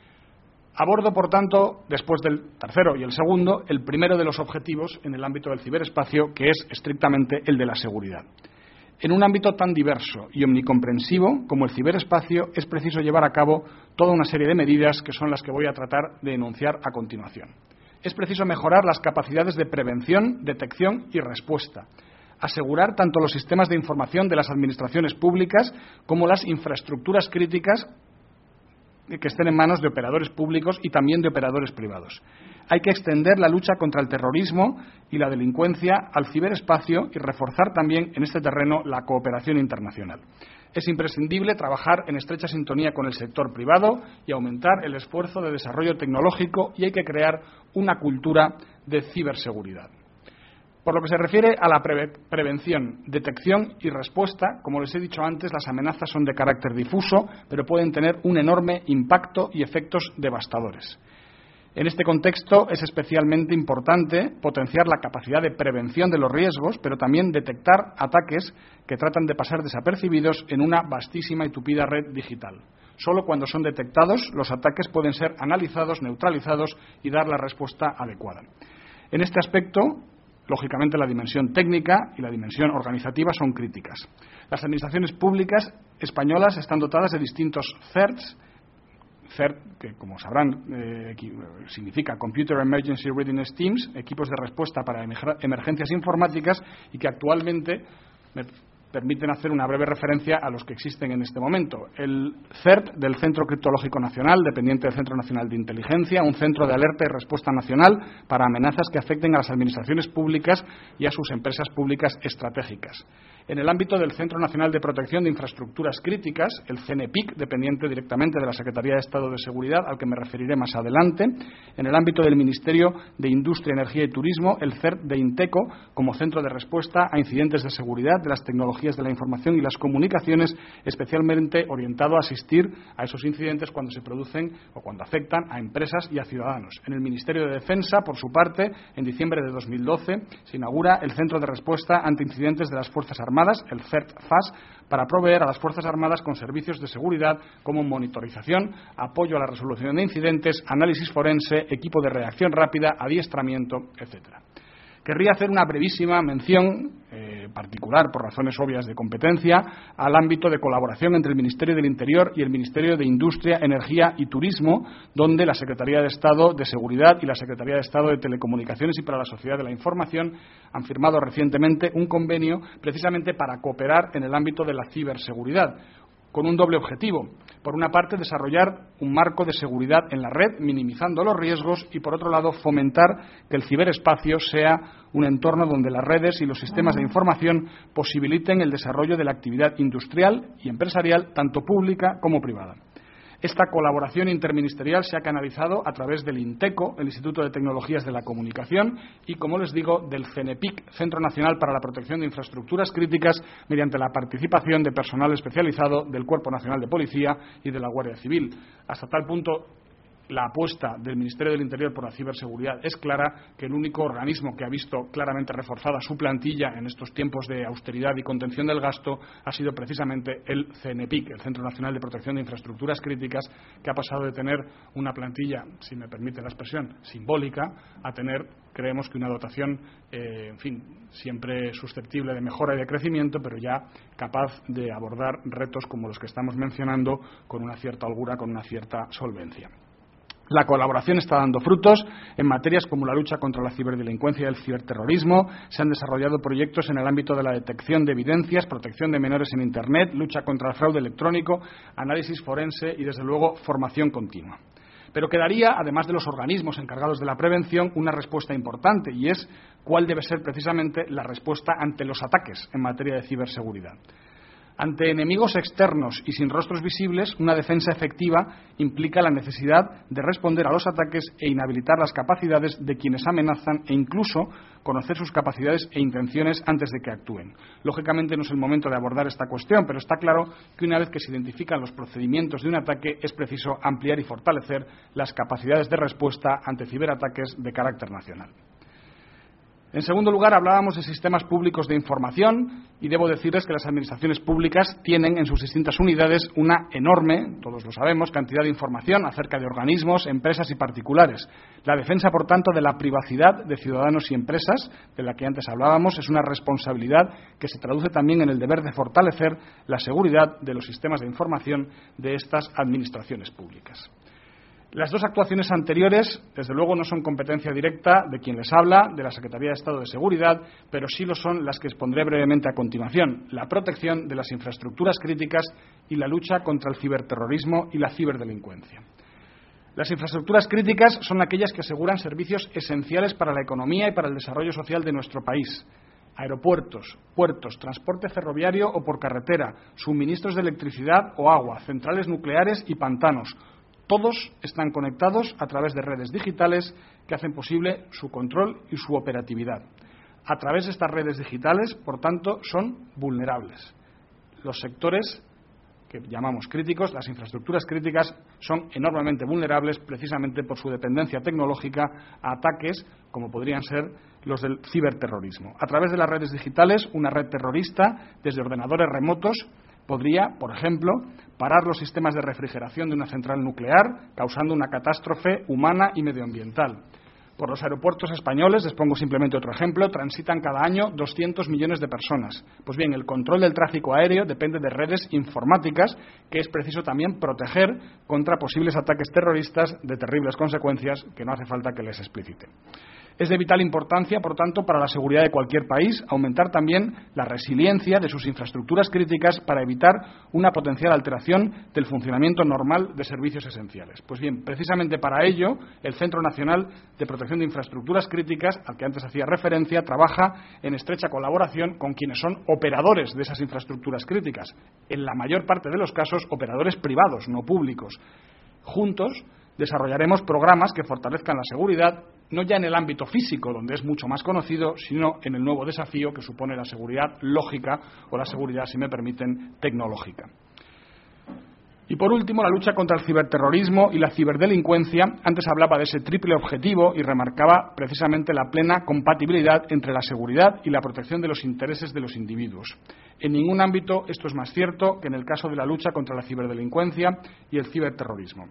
Speaker 2: Abordo, por tanto, después del tercero y el segundo, el primero de los objetivos en el ámbito del ciberespacio, que es estrictamente el de la seguridad. En un ámbito tan diverso y omnicomprensivo como el ciberespacio, es preciso llevar a cabo toda una serie de medidas que son las que voy a tratar de enunciar a continuación. Es preciso mejorar las capacidades de prevención, detección y respuesta, asegurar tanto los sistemas de información de las administraciones públicas como las infraestructuras críticas que estén en manos de operadores públicos y también de operadores privados. Hay que extender la lucha contra el terrorismo y la delincuencia al ciberespacio y reforzar también en este terreno la cooperación internacional. Es imprescindible trabajar en estrecha sintonía con el sector privado y aumentar el esfuerzo de desarrollo tecnológico, y hay que crear una cultura de ciberseguridad. Por lo que se refiere a la preve- prevención, detección y respuesta, como les he dicho antes, las amenazas son de carácter difuso, pero pueden tener un enorme impacto y efectos devastadores. En este contexto es especialmente importante potenciar la capacidad de prevención de los riesgos, pero también detectar ataques que tratan de pasar desapercibidos en una vastísima y tupida red digital. Solo cuando son detectados, los ataques pueden ser analizados, neutralizados y dar la respuesta adecuada. En este aspecto, lógicamente, la dimensión técnica y la dimensión organizativa son críticas. Las administraciones públicas españolas están dotadas de distintos C E R Ts, C E R T, que como sabrán eh, significa Computer Emergency Readiness Teams, equipos de respuesta para emergencias informáticas, y que actualmente me permiten hacer una breve referencia a los que existen en este momento. El C E R T del Centro Criptológico Nacional, dependiente del Centro Nacional de Inteligencia, un centro de alerta y respuesta nacional para amenazas que afecten a las administraciones públicas y a sus empresas públicas estratégicas. En el ámbito del Centro Nacional de Protección de Infraestructuras Críticas, el CENEPIC, dependiente directamente de la Secretaría de Estado de Seguridad, al que me referiré más adelante. En el ámbito del Ministerio de Industria, Energía y Turismo, el C E R T de INTECO, como centro de respuesta a incidentes de seguridad de las tecnologías Tecnologías de la Información y las Comunicaciones, especialmente orientado a asistir a esos incidentes cuando se producen o cuando afectan a empresas y a ciudadanos. En el Ministerio de Defensa, por su parte, en diciembre de dos mil doce, se inaugura el Centro de Respuesta ante Incidentes de las Fuerzas Armadas, el CERT-FAS, para proveer a las Fuerzas Armadas con servicios de seguridad como monitorización, apoyo a la resolución de incidentes, análisis forense, equipo de reacción rápida, adiestramiento, etcétera. Querría hacer una brevísima mención eh, particular, por razones obvias de competencia, al ámbito de colaboración entre el Ministerio del Interior y el Ministerio de Industria, Energía y Turismo, donde la Secretaría de Estado de Seguridad y la Secretaría de Estado de Telecomunicaciones y para la Sociedad de la Información han firmado recientemente un convenio precisamente para cooperar en el ámbito de la ciberseguridad, con un doble objetivo. Por una parte, desarrollar un marco de seguridad en la red, minimizando los riesgos, y por otro lado, fomentar que el ciberespacio sea un entorno donde las redes y los sistemas de información posibiliten el desarrollo de la actividad industrial y empresarial, tanto pública como privada. Esta colaboración interministerial se ha canalizado a través del INTECO, el Instituto de Tecnologías de la Comunicación, y, como les digo, del CENEPIC, Centro Nacional para la Protección de Infraestructuras Críticas, mediante la participación de personal especializado del Cuerpo Nacional de Policía y de la Guardia Civil. Hasta tal punto, la apuesta del Ministerio del Interior por la ciberseguridad es clara, que el único organismo que ha visto claramente reforzada su plantilla en estos tiempos de austeridad y contención del gasto ha sido precisamente el CENEPIC, el Centro Nacional de Protección de Infraestructuras Críticas, que ha pasado de tener una plantilla, si me permite la expresión, simbólica, a tener, creemos que una dotación, eh, en fin, siempre susceptible de mejora y de crecimiento, pero ya capaz de abordar retos como los que estamos mencionando con una cierta holgura, con una cierta solvencia. La colaboración está dando frutos en materias como la lucha contra la ciberdelincuencia y el ciberterrorismo. Se han desarrollado proyectos en el ámbito de la detección de evidencias, protección de menores en Internet, lucha contra el fraude electrónico, análisis forense y, desde luego, formación continua. Pero quedaría, además de los organismos encargados de la prevención, una respuesta importante, y es cuál debe ser precisamente la respuesta ante los ataques en materia de ciberseguridad. Ante enemigos externos y sin rostros visibles, una defensa efectiva implica la necesidad de responder a los ataques e inhabilitar las capacidades de quienes amenazan e incluso conocer sus capacidades e intenciones antes de que actúen. Lógicamente no es el momento de abordar esta cuestión, pero está claro que una vez que se identifican los procedimientos de un ataque es preciso ampliar y fortalecer las capacidades de respuesta ante ciberataques de carácter nacional. En segundo lugar, hablábamos de sistemas públicos de información, y debo decirles que las administraciones públicas tienen en sus distintas unidades una enorme, todos lo sabemos, cantidad de información acerca de organismos, empresas y particulares. La defensa, por tanto, de la privacidad de ciudadanos y empresas, de la que antes hablábamos, es una responsabilidad que se traduce también en el deber de fortalecer la seguridad de los sistemas de información de estas administraciones públicas. Las dos actuaciones anteriores, desde luego, no son competencia directa de quien les habla, de la Secretaría de Estado de Seguridad, pero sí lo son las que expondré brevemente a continuación: la protección de las infraestructuras críticas y la lucha contra el ciberterrorismo y la ciberdelincuencia. Las infraestructuras críticas son aquellas que aseguran servicios esenciales para la economía y para el desarrollo social de nuestro país. Aeropuertos, puertos, transporte ferroviario o por carretera, suministros de electricidad o agua, centrales nucleares y pantanos. Todos están conectados a través de redes digitales que hacen posible su control y su operatividad. A través de estas redes digitales, por tanto, son vulnerables. Los sectores que llamamos críticos, las infraestructuras críticas, son enormemente vulnerables precisamente por su dependencia tecnológica a ataques como podrían ser los del ciberterrorismo. A través de las redes digitales, una red terrorista, desde ordenadores remotos, podría, por ejemplo, parar los sistemas de refrigeración de una central nuclear, causando una catástrofe humana y medioambiental. Por los aeropuertos españoles, les pongo simplemente otro ejemplo, transitan cada año doscientos millones de personas. Pues bien, el control del tráfico aéreo depende de redes informáticas que es preciso también proteger contra posibles ataques terroristas de terribles consecuencias que no hace falta que les explicite. Es de vital importancia, por tanto, para la seguridad de cualquier país aumentar también la resiliencia de sus infraestructuras críticas para evitar una potencial alteración del funcionamiento normal de servicios esenciales. Pues bien, precisamente para ello, el Centro Nacional de Protección de Infraestructuras Críticas, al que antes hacía referencia, trabaja en estrecha colaboración con quienes son operadores de esas infraestructuras críticas, en la mayor parte de los casos operadores privados, no públicos. Juntos Desarrollaremos programas que fortalezcan la seguridad, no ya en el ámbito físico, donde es mucho más conocido, sino en el nuevo desafío que supone la seguridad lógica o la seguridad, si me permiten, tecnológica. Y por último, la lucha contra el ciberterrorismo y la ciberdelincuencia. Antes hablaba de ese triple objetivo y remarcaba precisamente la plena compatibilidad entre la seguridad y la protección de los intereses de los individuos. En ningún ámbito esto es más cierto que en el caso de la lucha contra la ciberdelincuencia y el ciberterrorismo.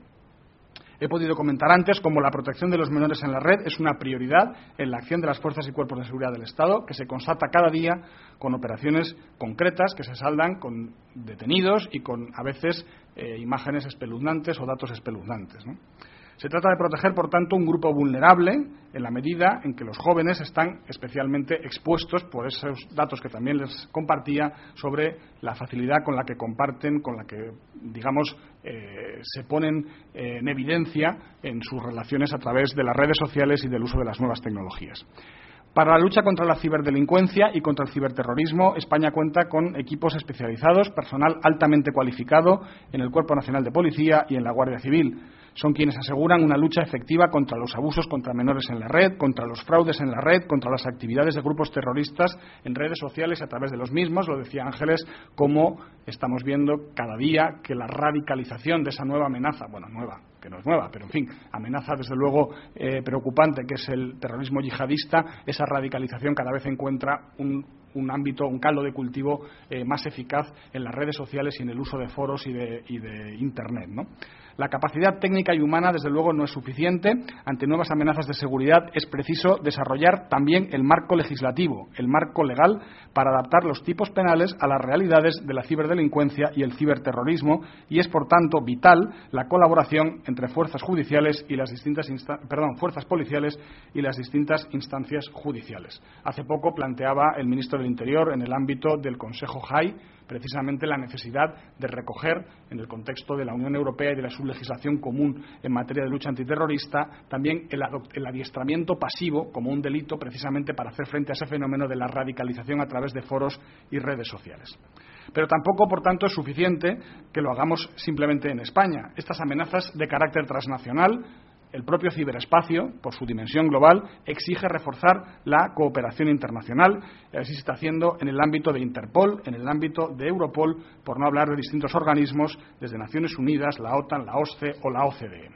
Speaker 2: He podido comentar antes cómo la protección de los menores en la red es una prioridad en la acción de las fuerzas y cuerpos de seguridad del Estado, que se constata cada día con operaciones concretas que se saldan con detenidos y con, a veces, eh, imágenes espeluznantes o datos espeluznantes, ¿no? Se trata de proteger, por tanto, un grupo vulnerable en la medida en que los jóvenes están especialmente expuestos por esos datos que también les compartía sobre la facilidad con la que comparten, con la que, digamos, eh, se ponen eh, en evidencia en sus relaciones a través de las redes sociales y del uso de las nuevas tecnologías. Para la lucha contra la ciberdelincuencia y contra el ciberterrorismo, España cuenta con equipos especializados, personal altamente cualificado en el Cuerpo Nacional de Policía y en la Guardia Civil. Son quienes aseguran una lucha efectiva contra los abusos contra menores en la red, contra los fraudes en la red, contra las actividades de grupos terroristas en redes sociales y a través de los mismos. Lo decía Ángeles, como estamos viendo cada día que la radicalización de esa nueva amenaza, bueno, nueva, que no es nueva, pero en fin, amenaza desde luego eh, preocupante, que es el terrorismo yihadista, esa radicalización cada vez encuentra un, un ámbito, un caldo de cultivo eh, más eficaz en las redes sociales y en el uso de foros y de, y de Internet, ¿no? La capacidad técnica y humana, desde luego, no es suficiente. Ante nuevas amenazas de seguridad es preciso desarrollar también el marco legislativo, el marco legal, para adaptar los tipos penales a las realidades de la ciberdelincuencia y el ciberterrorismo, y es, por tanto, vital la colaboración entre fuerzas judiciales y las distintas insta- perdón, fuerzas policiales y las distintas instancias judiciales. Hace poco planteaba el ministro del Interior, en el ámbito del Consejo High, precisamente la necesidad de recoger, en el contexto de la Unión Europea y de la sublegislación común en materia de lucha antiterrorista, también el, el adiestramiento pasivo como un delito, precisamente para hacer frente a ese fenómeno de la radicalización a través de foros y redes sociales. Pero tampoco, por tanto, es suficiente que lo hagamos simplemente en España. Estas amenazas de carácter transnacional, el propio ciberespacio, por su dimensión global, exige reforzar la cooperación internacional. Así se está haciendo en el ámbito de Interpol, en el ámbito de Europol, por no hablar de distintos organismos, desde Naciones Unidas, la OTAN, la OSCE o la O C D E.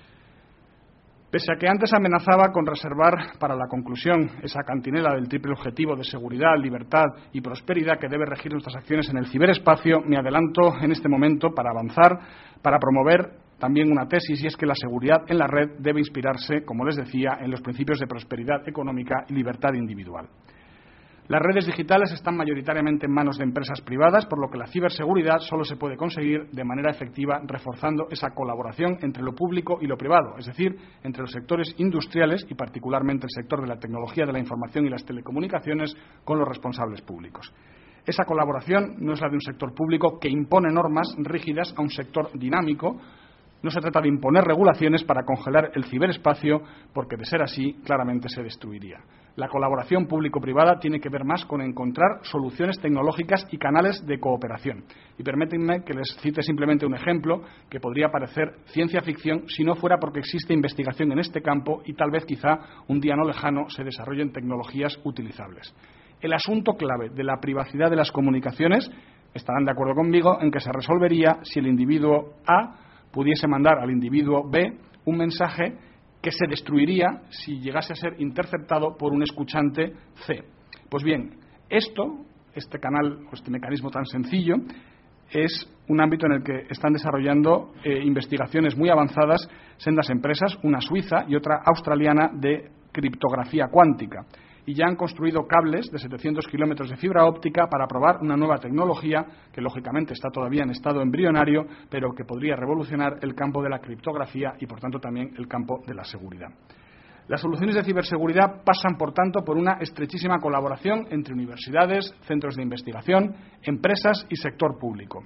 Speaker 2: Pese a que antes amenazaba con reservar para la conclusión esa cantinela del triple objetivo de seguridad, libertad y prosperidad que debe regir nuestras acciones en el ciberespacio, me adelanto en este momento para avanzar, para promover también una tesis, y es que la seguridad en la red debe inspirarse, como les decía, en los principios de prosperidad económica y libertad individual. Las redes digitales están mayoritariamente en manos de empresas privadas, por lo que la ciberseguridad solo se puede conseguir de manera efectiva reforzando esa colaboración entre lo público y lo privado, es decir, entre los sectores industriales y particularmente el sector de la tecnología de la información y las telecomunicaciones con los responsables públicos. Esa colaboración no es la de un sector público que impone normas rígidas a un sector dinámico. No se trata de imponer regulaciones para congelar el ciberespacio, porque de ser así, claramente se destruiría. La colaboración público-privada tiene que ver más con encontrar soluciones tecnológicas y canales de cooperación. Y permítanme que les cite simplemente un ejemplo que podría parecer ciencia ficción si no fuera porque existe investigación en este campo y tal vez quizá un día no lejano se desarrollen tecnologías utilizables. El asunto clave de la privacidad de las comunicaciones, estarán de acuerdo conmigo, en que se resolvería si el individuo A pudiese mandar al individuo B un mensaje que se destruiría si llegase a ser interceptado por un escuchante C. Pues bien, esto, este canal o este mecanismo tan sencillo, es un ámbito en el que están desarrollando eh, investigaciones muy avanzadas sendas empresas, una suiza y otra australiana de criptografía cuántica. Y ya han construido cables de setecientos kilómetros de fibra óptica para probar una nueva tecnología que, lógicamente, está todavía en estado embrionario, pero que podría revolucionar el campo de la criptografía y, por tanto, también el campo de la seguridad. Las soluciones de ciberseguridad pasan, por tanto, por una estrechísima colaboración entre universidades, centros de investigación, empresas y sector público.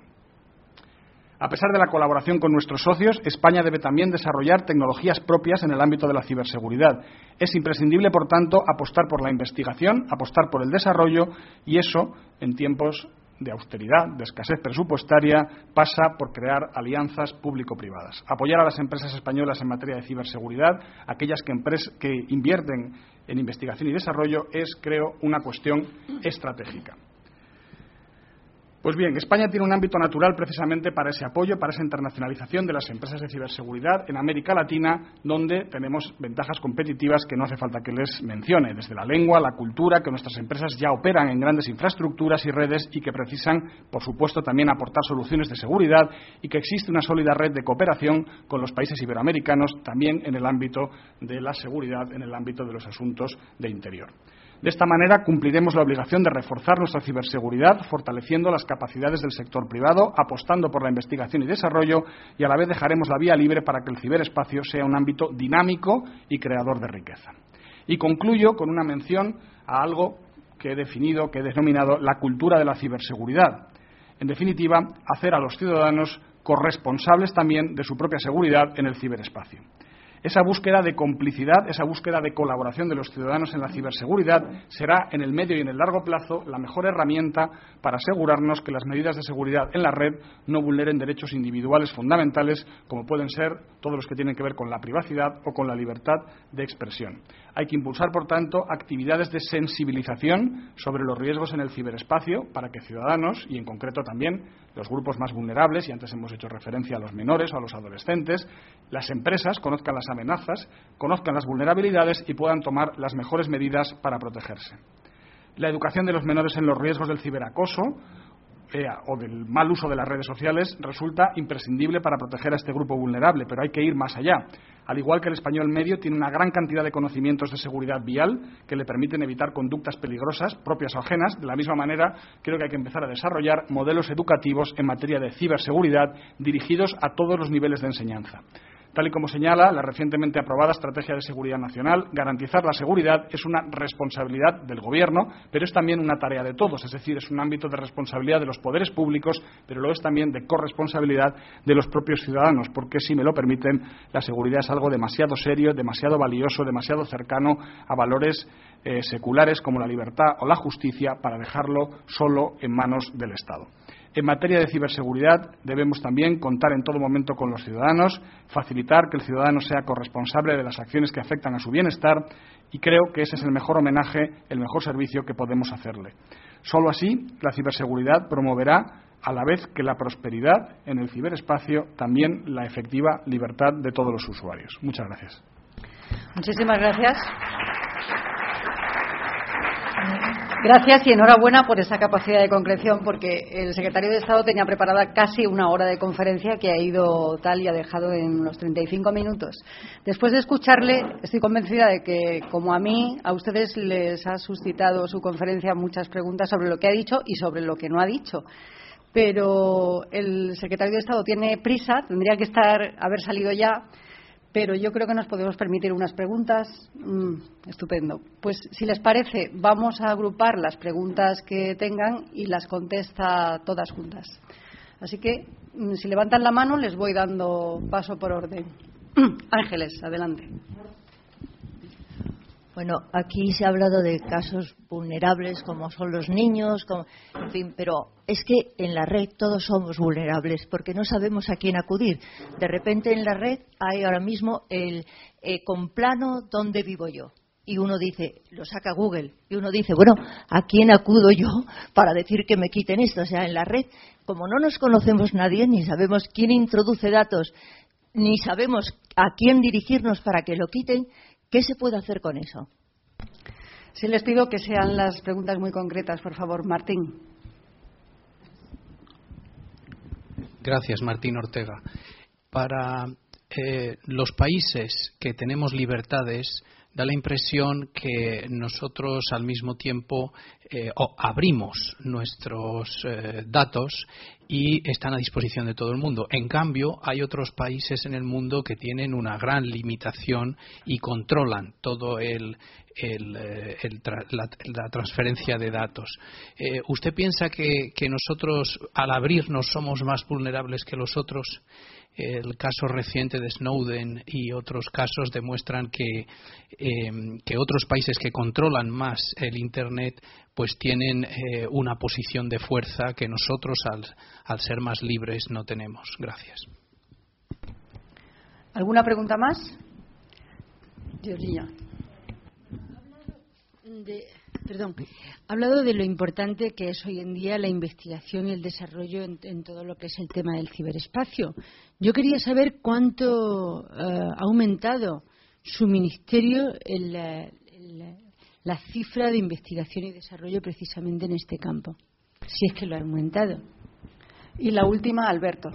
Speaker 2: A pesar de la colaboración con nuestros socios, España debe también desarrollar tecnologías propias en el ámbito de la ciberseguridad. Es imprescindible, por tanto, apostar por la investigación, apostar por el desarrollo, y eso, en tiempos de austeridad, de escasez presupuestaria, pasa por crear alianzas público-privadas. Apoyar a las empresas españolas en materia de ciberseguridad, aquellas que, que invierten en investigación y desarrollo, es, creo, una cuestión estratégica. Pues bien, España tiene un ámbito natural precisamente para ese apoyo, para esa internacionalización de las empresas de ciberseguridad en América Latina, donde tenemos ventajas competitivas que no hace falta que les mencione, desde la lengua, la cultura, que nuestras empresas ya operan en grandes infraestructuras y redes y que precisan, por supuesto, también aportar soluciones de seguridad, y que existe una sólida red de cooperación con los países iberoamericanos, también en el ámbito de la seguridad, en el ámbito de los asuntos de interior. De esta manera cumpliremos la obligación de reforzar nuestra ciberseguridad, fortaleciendo las capacidades del sector privado, apostando por la investigación y desarrollo, y a la vez dejaremos la vía libre para que el ciberespacio sea un ámbito dinámico y creador de riqueza. Y concluyo con una mención a algo que he definido, que he denominado la cultura de la ciberseguridad. En definitiva, hacer a los ciudadanos corresponsables también de su propia seguridad en el ciberespacio. Esa búsqueda de complicidad, esa búsqueda de colaboración de los ciudadanos en la ciberseguridad será en el medio y en el largo plazo la mejor herramienta para asegurarnos que las medidas de seguridad en la red no vulneren derechos individuales fundamentales, como pueden ser todos los que tienen que ver con la privacidad o con la libertad de expresión. Hay que impulsar, por tanto, actividades de sensibilización sobre los riesgos en el ciberespacio para que ciudadanos, y en concreto también los grupos más vulnerables, y antes hemos hecho referencia a los menores o a los adolescentes, las empresas conozcan las amenazas, conozcan las vulnerabilidades y puedan tomar las mejores medidas para protegerse. La educación de los menores en los riesgos del ciberacoso eh, o del mal uso de las redes sociales resulta imprescindible para proteger a este grupo vulnerable, pero hay que ir más allá. Al igual que el español medio tiene una gran cantidad de conocimientos de seguridad vial que le permiten evitar conductas peligrosas, propias o ajenas. De la misma manera, creo que hay que empezar a desarrollar modelos educativos en materia de ciberseguridad dirigidos a todos los niveles de enseñanza. Tal y como señala la recientemente aprobada Estrategia de Seguridad Nacional, garantizar la seguridad es una responsabilidad del Gobierno, pero es también una tarea de todos, es decir, es un ámbito de responsabilidad de los poderes públicos, pero lo es también de corresponsabilidad de los propios ciudadanos, porque, si me lo permiten, la seguridad es algo demasiado serio, demasiado valioso, demasiado cercano a valores eh, seculares como la libertad o la justicia para dejarlo solo en manos del Estado. En materia de ciberseguridad debemos también contar en todo momento con los ciudadanos, facilitar que el ciudadano sea corresponsable de las acciones que afectan a su bienestar, y creo que ese es el mejor homenaje, el mejor servicio que podemos hacerle. Solo así la ciberseguridad promoverá, a la vez que la prosperidad en el ciberespacio, también la efectiva libertad de todos los usuarios. Muchas gracias.
Speaker 1: Muchísimas gracias. Gracias y enhorabuena por esa capacidad de concreción, porque el secretario de Estado tenía preparada casi una hora de conferencia que ha ido tal y ha dejado en unos treinta y cinco minutos. Después de escucharle, estoy convencida de que, como a mí, a ustedes les ha suscitado su conferencia muchas preguntas sobre lo que ha dicho y sobre lo que no ha dicho. Pero el secretario de Estado tiene prisa, tendría que estar haber salido ya. Pero yo creo que nos podemos permitir unas preguntas. Mm, estupendo. Pues, si les parece, vamos a agrupar las preguntas que tengan y las contesta todas juntas. Así que, mm, si levantan la mano, les voy dando paso por orden. Ángeles, adelante.
Speaker 3: Bueno, aquí se ha hablado de casos vulnerables como son los niños, como, en fin, pero es que en la red todos somos vulnerables porque no sabemos a quién acudir. De repente en la red hay ahora mismo el eh, con plano dónde vivo yo. Y uno dice, lo saca Google, y uno dice, bueno, ¿a quién acudo yo para decir que me quiten esto? O sea, en la red, como no nos conocemos nadie, ni sabemos quién introduce datos, ni sabemos a quién dirigirnos para que lo quiten, ¿qué se puede hacer con eso?
Speaker 1: Sí, les pido que sean las preguntas muy concretas, por favor. Martín.
Speaker 4: Gracias, Martín Ortega. Para eh, los países que tenemos libertades, da la impresión que nosotros al mismo tiempo eh, oh, abrimos nuestros eh, datos y están a disposición de todo el mundo. En cambio, hay otros países en el mundo que tienen una gran limitación y controlan todo el, el, el tra, la, la transferencia de datos. Eh, ¿Usted piensa que, que nosotros, al abrirnos, somos más vulnerables que los otros? el caso reciente de Snowden y otros casos demuestran que, eh, que otros países que controlan más el Internet pues tienen eh, una posición de fuerza que nosotros, al, al ser más libres, no tenemos. Gracias.
Speaker 1: ¿Alguna pregunta más? Georgina.
Speaker 5: De, perdón, ha hablado de lo importante que es hoy en día la investigación y el desarrollo en, en todo lo que es el tema del ciberespacio. Yo quería saber cuánto uh, ha aumentado su ministerio en la, en la, la cifra de investigación y desarrollo precisamente en este campo, si es que lo ha aumentado.
Speaker 1: Y la última, Alberto.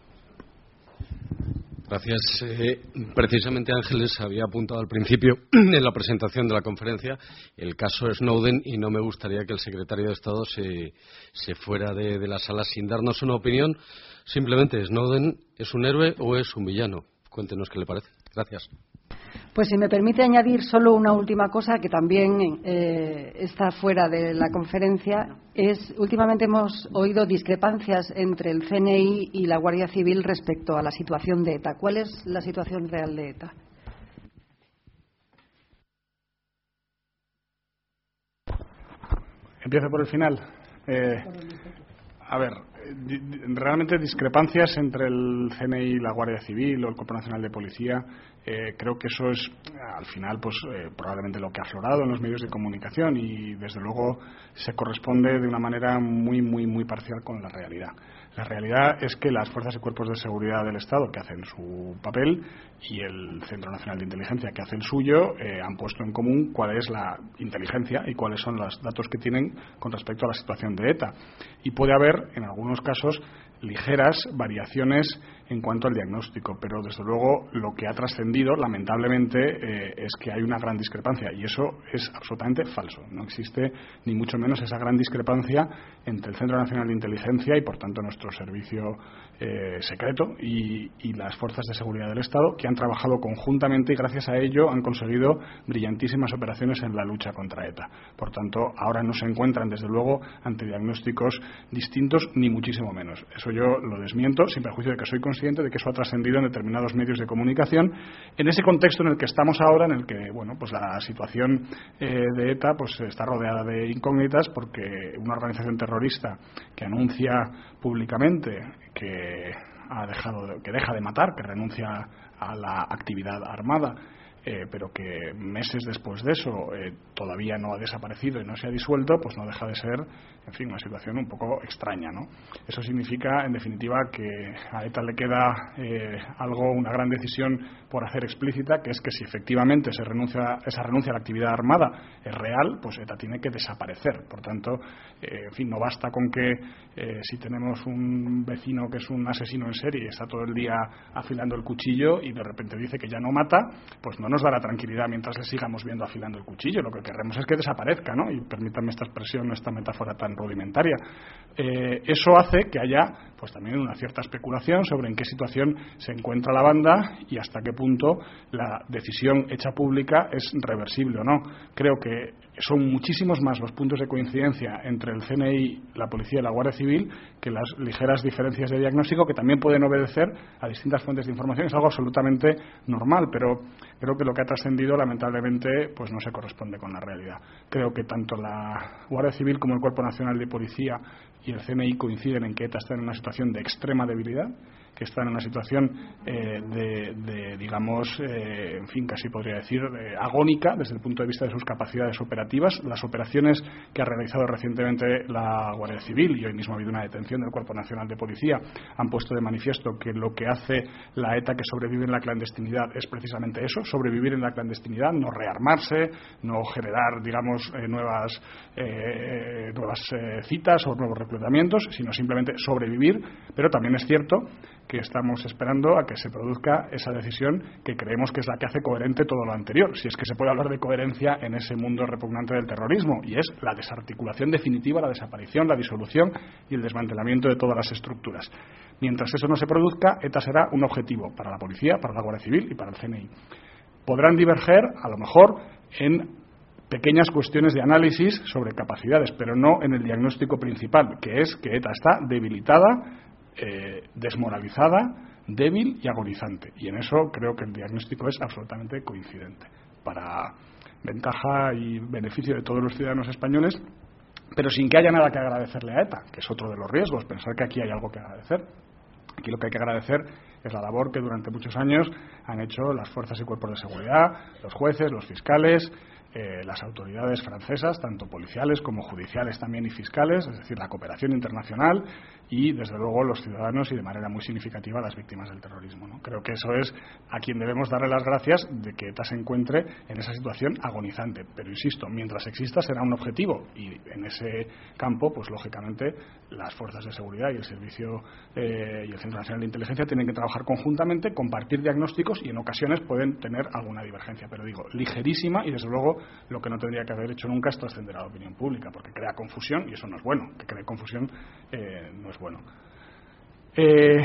Speaker 6: Gracias. Eh, precisamente Ángeles había apuntado al principio en la presentación de la conferencia el caso Snowden y no me gustaría que el secretario de Estado se, se fuera de, de la sala sin darnos una opinión. Simplemente, ¿Snowden es un héroe o es un villano? Cuéntenos qué le parece. Gracias.
Speaker 1: Pues si me permite añadir solo una última cosa que también eh, está fuera de la conferencia, es últimamente hemos oído discrepancias entre el C N I y la Guardia Civil respecto a la situación de ETA. ¿Cuál es la situación real de ETA?
Speaker 2: Empiezo por el final. Eh, a ver, realmente discrepancias entre el C N I y la Guardia Civil o el Cuerpo Nacional de Policía, eh, creo que eso es al final pues eh, probablemente lo que ha aflorado en los medios de comunicación y desde luego se corresponde de una manera muy muy muy parcial con la realidad. La realidad es que las fuerzas y cuerpos de seguridad del Estado, que hacen su papel, y el Centro Nacional de Inteligencia, que hace el suyo, eh, han puesto en común cuál es la inteligencia y cuáles son los datos que tienen con respecto a la situación de ETA. Y puede haber, en algunos casos, ligeras variaciones en cuanto al diagnóstico, pero desde luego lo que ha trascendido, lamentablemente, eh, es que hay una gran discrepancia y eso es absolutamente falso. No existe ni mucho menos esa gran discrepancia entre el Centro Nacional de Inteligencia y, por tanto, nuestro servicio eh, secreto y, y las fuerzas de seguridad del Estado, que han trabajado conjuntamente y gracias a ello han conseguido brillantísimas operaciones en la lucha contra ETA. Por tanto, ahora no se encuentran, desde luego, ante diagnósticos distintos, ni muchísimo menos. Eso yo lo desmiento, sin perjuicio de que soy consciente de que eso ha trascendido en determinados medios de comunicación, en ese contexto en el que estamos ahora, en el que bueno, pues la situación eh, de ETA pues está rodeada de incógnitas, porque una organización terrorista que anuncia públicamente que ha dejado de, que deja de matar, que renuncia a la actividad armada, Eh, pero que meses después de eso eh, todavía no ha desaparecido y no se ha disuelto, pues no deja de ser, en fin, una situación un poco extraña, ¿no? Eso significa, en definitiva, que a ETA le queda eh, algo, una gran decisión por hacer explícita, que es que si efectivamente se renuncia, esa renuncia a la actividad armada es real, pues ETA tiene que desaparecer. Por tanto, eh, en fin, no basta con que eh, si tenemos un vecino que es un asesino en serie y está todo el día afilando el cuchillo y de repente dice que ya no mata, pues no nos dará tranquilidad mientras le sigamos viendo afilando el cuchillo. Lo que queremos es que desaparezca, ¿no? Y permítanme esta expresión, esta metáfora tan rudimentaria. Eh, eso hace que haya pues también una cierta especulación sobre en qué situación se encuentra la banda y hasta qué punto la decisión hecha pública es reversible o no. Creo que son muchísimos más los puntos de coincidencia entre el C N I, la Policía y la Guardia Civil que las ligeras diferencias de diagnóstico, que también pueden obedecer a distintas fuentes de información. Es algo absolutamente normal, pero creo que lo que ha trascendido, lamentablemente, pues no se corresponde con la realidad. Creo que tanto la Guardia Civil como el Cuerpo Nacional de Policía y el C N I coinciden en que ETA está en una situación de extrema debilidad, que está en una situación eh, de, de, digamos, eh, en fin, casi podría decir, eh, agónica desde el punto de vista de sus capacidades operativas. Las operaciones que ha realizado recientemente la Guardia Civil, y hoy mismo ha habido una detención del Cuerpo Nacional de Policía, han puesto de manifiesto que lo que hace la ETA que sobrevive en la clandestinidad es precisamente eso, sobrevivir en la clandestinidad, no rearmarse, no generar, digamos, eh, nuevas, eh, nuevas eh, citas o nuevos reclutamientos, sino simplemente sobrevivir. Pero también es cierto que estamos esperando a que se produzca esa decisión que creemos que es la que hace coherente todo lo anterior, si es que se puede hablar de coherencia en ese mundo repugnante del terrorismo, y es la desarticulación definitiva, la desaparición, la disolución y el desmantelamiento de todas las estructuras. Mientras eso no se produzca, ETA será un objetivo para la Policía, para la Guardia Civil y para el C N I. Podrán diverger, a lo mejor, en pequeñas cuestiones de análisis sobre capacidades, pero no en el diagnóstico principal, que es que ETA está debilitada, Eh, desmoralizada, débil y agonizante. Y en eso creo que el diagnóstico es absolutamente coincidente, para ventaja y beneficio de todos los ciudadanos españoles, pero sin que haya nada que agradecerle a ETA, que es otro de los riesgos, pensar que aquí hay algo que agradecer. Aquí lo que hay que agradecer es la labor que durante muchos años han hecho las fuerzas y cuerpos de seguridad, los jueces, los fiscales, eh, las autoridades francesas, tanto policiales como judiciales también y fiscales, es decir, la cooperación internacional y, desde luego, los ciudadanos y, de manera muy significativa, las víctimas del terrorismo, ¿no? Creo que eso es a quien debemos darle las gracias de que ETA se encuentre en esa situación agonizante. Pero, insisto, mientras exista será un objetivo y en ese campo, pues lógicamente, las fuerzas de seguridad y el Servicio eh, y el Centro Nacional de Inteligencia tienen que trabajar conjuntamente, compartir diagnósticos y en ocasiones pueden tener alguna divergencia, pero digo, ligerísima, y desde luego lo que no tendría que haber hecho nunca es trascender a la opinión pública, porque crea confusión y eso no es bueno. Que cree confusión eh, no es bueno. Eh,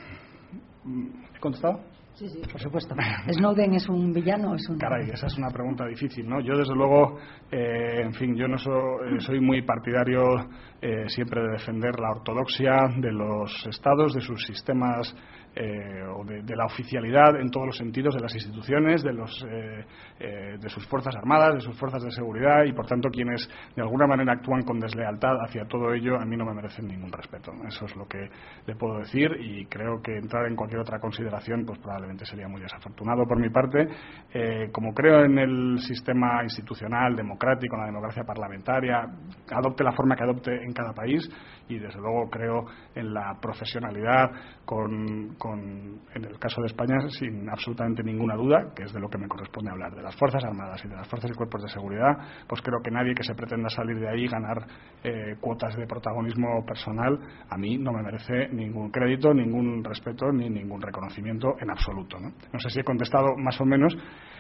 Speaker 2: ¿He contestado?
Speaker 1: Sí, sí, por supuesto. ¿Snowden es un villano? Es un...
Speaker 2: Caray, esa es una pregunta difícil, ¿no? Yo, desde luego, eh, en fin, yo no soy, soy muy partidario eh, siempre de defender la ortodoxia de los estados, de sus sistemas eh, o de, de la oficialidad en todos los sentidos de las instituciones, de, los, eh, eh, de sus fuerzas armadas, de sus fuerzas de seguridad, y, por tanto, quienes de alguna manera actúan con deslealtad hacia todo ello, a mí no me merecen ningún respeto. Eso es lo que le puedo decir, y creo que entrar en cualquier otra consideración pues probablemente sería muy desafortunado por mi parte. Eh, como creo en el sistema institucional democrático, en la democracia parlamentaria, adopte la forma que adopte en cada país, y desde luego creo en la profesionalidad con, con, en el caso de España, sin absolutamente ninguna duda, que es de lo que me corresponde hablar, de las Fuerzas Armadas y de las Fuerzas y Cuerpos de Seguridad. Pues creo que nadie que se pretenda salir de ahí y ganar eh, cuotas de protagonismo personal, a mí no me merece ningún crédito, ningún respeto ni ningún reconocimiento en absoluto, ¿no? No sé si he contestado más o menos.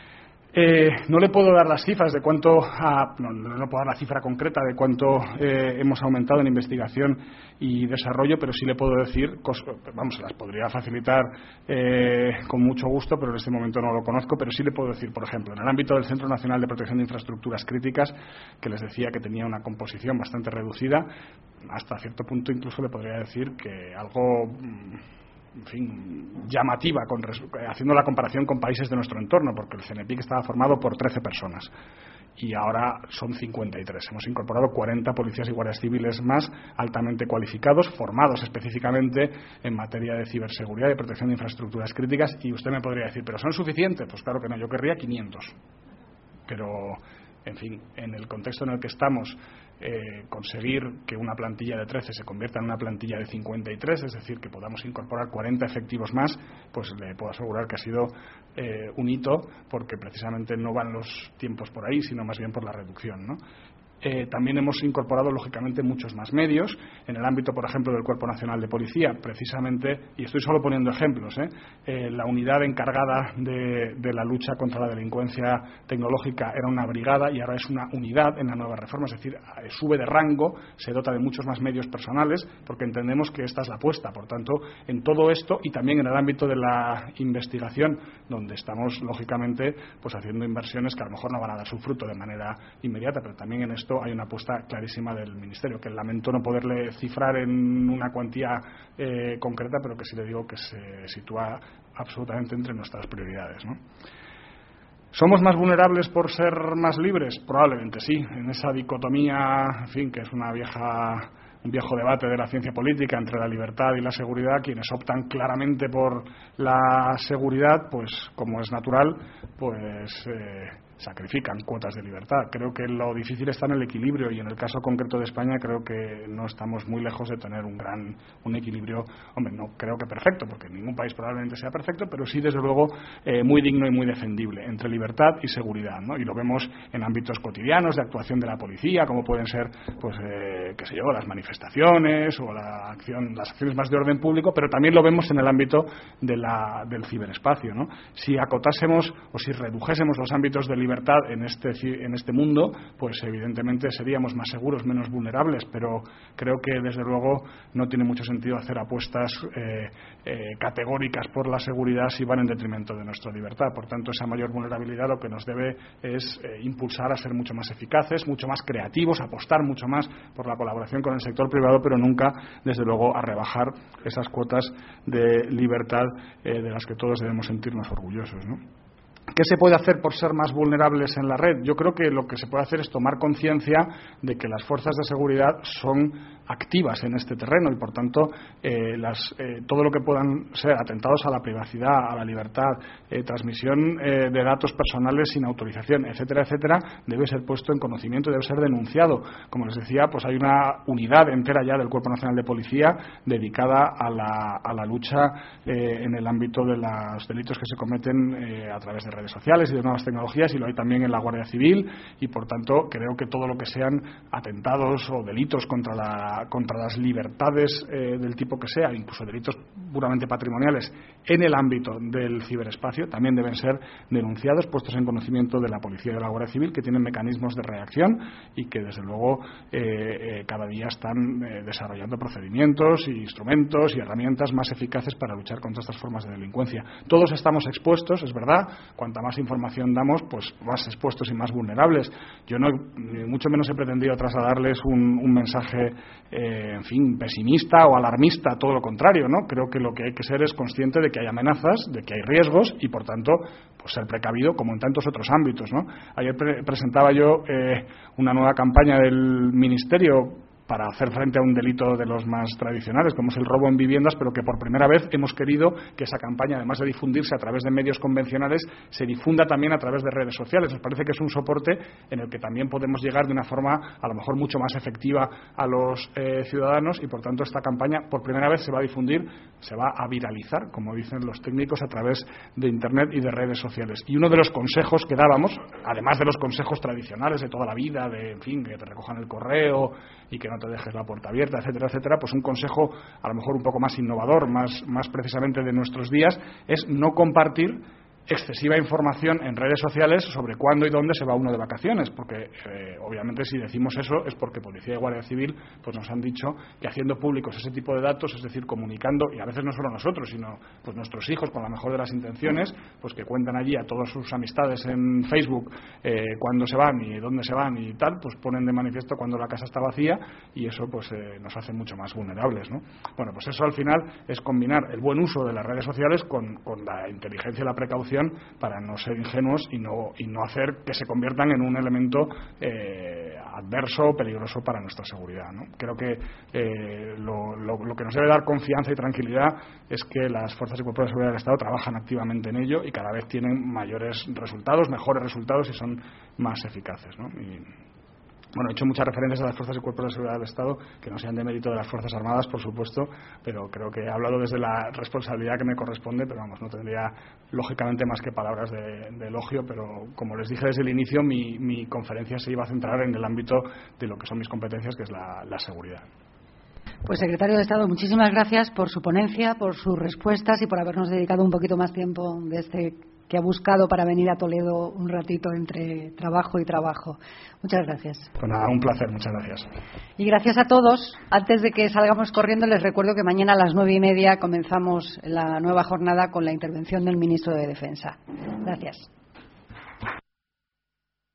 Speaker 2: Eh, no le puedo dar las cifras de cuánto, a, no, no puedo dar la cifra concreta de cuánto eh, hemos aumentado en investigación y desarrollo, pero sí le puedo decir, vamos, las podría facilitar eh, con mucho gusto, pero en este momento no lo conozco, pero sí le puedo decir, por ejemplo, en el ámbito del Centro Nacional de Protección de Infraestructuras Críticas, que les decía que tenía una composición bastante reducida, hasta cierto punto incluso le podría decir que algo... en fin, llamativa, con, haciendo la comparación con países de nuestro entorno, porque el CENEPIC estaba formado por trece personas y ahora son cincuenta y tres. Hemos incorporado cuarenta policías y guardias civiles más, altamente cualificados, formados específicamente en materia de ciberseguridad y protección de infraestructuras críticas, y usted me podría decir, ¿pero son suficientes? Pues claro que no, yo querría quinientos. Pero, en fin, en el contexto en el que estamos, Eh, conseguir que una plantilla de trece se convierta en una plantilla de cincuenta y tres, es decir, que podamos incorporar cuarenta efectivos más, pues le puedo asegurar que ha sido eh, un hito, porque precisamente no van los tiempos por ahí, sino más bien por la reducción, ¿no? Eh, también hemos incorporado, lógicamente, muchos más medios en el ámbito, por ejemplo, del Cuerpo Nacional de Policía, precisamente, y estoy solo poniendo ejemplos, ¿eh? Eh, la unidad encargada de, de la lucha contra la delincuencia tecnológica era una brigada y ahora es una unidad en la nueva reforma, es decir, eh, sube de rango, se dota de muchos más medios personales, porque entendemos que esta es la apuesta. Por tanto, en todo esto y también en el ámbito de la investigación, donde estamos, lógicamente, pues haciendo inversiones que a lo mejor no van a dar su fruto de manera inmediata, pero también en esto hay una apuesta clarísima del Ministerio, que lamento no poderle cifrar en una cuantía eh, concreta, pero que sí le digo que se sitúa absolutamente entre nuestras prioridades, ¿no? ¿Somos más vulnerables por ser más libres? Probablemente sí. En esa dicotomía, en fin, que es una vieja, un viejo debate de la ciencia política entre la libertad y la seguridad, quienes optan claramente por la seguridad, pues como es natural, pues eh, sacrifican cuotas de libertad. Creo que lo difícil está en el equilibrio, y en el caso concreto de España creo que no estamos muy lejos de tener un gran un equilibrio, hombre, no creo que perfecto, porque ningún país probablemente sea perfecto, pero sí, desde luego, eh, muy digno y muy defendible entre libertad y seguridad, ¿no? Y lo vemos en ámbitos cotidianos de actuación de la policía, como pueden ser, pues, eh, qué sé yo, las manifestaciones o la acción, las acciones más de orden público, pero también lo vemos en el ámbito de la, del ciberespacio, ¿no? Si acotásemos o si redujésemos los ámbitos de libertad en este, en este mundo, pues evidentemente seríamos más seguros, menos vulnerables, pero creo que desde luego no tiene mucho sentido hacer apuestas eh, eh, categóricas por la seguridad si van en detrimento de nuestra libertad. Por tanto, esa mayor vulnerabilidad lo que nos debe es eh, impulsar a ser mucho más eficaces, mucho más creativos, apostar mucho más por la colaboración con el sector privado, pero nunca, desde luego, a rebajar esas cuotas de libertad eh, de las que todos debemos sentirnos orgullosos, ¿no? ¿Qué se puede hacer por ser más vulnerables en la red? Yo creo que lo que se puede hacer es tomar conciencia de que las fuerzas de seguridad son activas en este terreno y, por tanto, eh, las, eh, todo lo que puedan ser atentados a la privacidad, a la libertad, eh, transmisión eh, de datos personales sin autorización, etcétera, etcétera, debe ser puesto en conocimiento y debe ser denunciado. Como les decía, pues hay una unidad entera ya del Cuerpo Nacional de Policía dedicada a la, a la lucha eh, en el ámbito de los delitos que se cometen eh, a través de redes sociales y de nuevas tecnologías, y lo hay también en la Guardia Civil, y por tanto creo que todo lo que sean atentados o delitos contra la contra las libertades eh, del tipo que sea, incluso delitos puramente patrimoniales en el ámbito del ciberespacio, también deben ser denunciados, puestos en conocimiento de la Policía y de la Guardia Civil, que tienen mecanismos de reacción y que desde luego eh, eh, cada día están eh, desarrollando procedimientos, instrumentos y herramientas más eficaces para luchar contra estas formas de delincuencia. Todos estamos expuestos, es verdad. Cuanta más información damos, pues más expuestos y más vulnerables. Yo no, ni mucho menos he pretendido trasladarles un, un mensaje, eh, en fin, pesimista o alarmista, todo lo contrario, ¿no? Creo que lo que hay que ser es consciente de que hay amenazas, de que hay riesgos y, por tanto, pues ser precavido como en tantos otros ámbitos, ¿no? Ayer pre presentaba yo eh, una nueva campaña del Ministerio para hacer frente a un delito de los más tradicionales, como es el robo en viviendas, pero que por primera vez hemos querido que esa campaña, además de difundirse a través de medios convencionales, se difunda también a través de redes sociales. Nos parece que es un soporte en el que también podemos llegar de una forma a lo mejor mucho más efectiva a los eh, ciudadanos, y por tanto esta campaña por primera vez se va a difundir, se va a viralizar, como dicen los técnicos, a través de Internet y de redes sociales. Y uno de los consejos que dábamos, además de los consejos tradicionales de toda la vida, de, en fin, que te recojan el correo y que no te dejes la puerta abierta, etcétera, etcétera, pues un consejo a lo mejor un poco más innovador, más, más precisamente de nuestros días, es no compartir excesiva información en redes sociales sobre cuándo y dónde se va uno de vacaciones, porque eh, obviamente si decimos eso es porque Policía y Guardia Civil pues nos han dicho que haciendo públicos ese tipo de datos, es decir, comunicando, y a veces no solo nosotros, sino pues nuestros hijos con la mejor de las intenciones, pues que cuentan allí a todas sus amistades en Facebook eh, cuándo se van y dónde se van y tal, pues ponen de manifiesto cuando la casa está vacía, y eso pues eh, nos hace mucho más vulnerables, ¿no? Bueno, pues eso al final es combinar el buen uso de las redes sociales con, con la inteligencia y la precaución para no ser ingenuos y no, y no hacer que se conviertan en un elemento eh, adverso o peligroso para nuestra seguridad, ¿no? Creo que eh, lo, lo, lo que nos debe dar confianza y tranquilidad es que las fuerzas y cuerpos de seguridad del Estado trabajan activamente en ello y cada vez tienen mayores resultados, mejores resultados y son más eficaces, ¿no? Y, bueno, he hecho muchas referencias a las fuerzas y cuerpos de seguridad del Estado, que no sean de mérito de las Fuerzas Armadas, por supuesto, pero creo que he hablado desde la responsabilidad que me corresponde, pero vamos, no tendría lógicamente más que palabras de, de elogio, pero como les dije desde el inicio, mi, mi conferencia se iba a centrar en el ámbito de lo que son mis competencias, que es la, la seguridad.
Speaker 1: Pues, secretario de Estado, muchísimas gracias por su ponencia, por sus respuestas y por habernos dedicado un poquito más tiempo de este que ha buscado para venir a Toledo un ratito entre trabajo y trabajo. Muchas gracias.
Speaker 2: Pues nada, un placer, muchas gracias.
Speaker 1: Y gracias a todos. Antes de que salgamos corriendo, les recuerdo que mañana a las nueve y media comenzamos la nueva jornada con la intervención del ministro de Defensa. Gracias.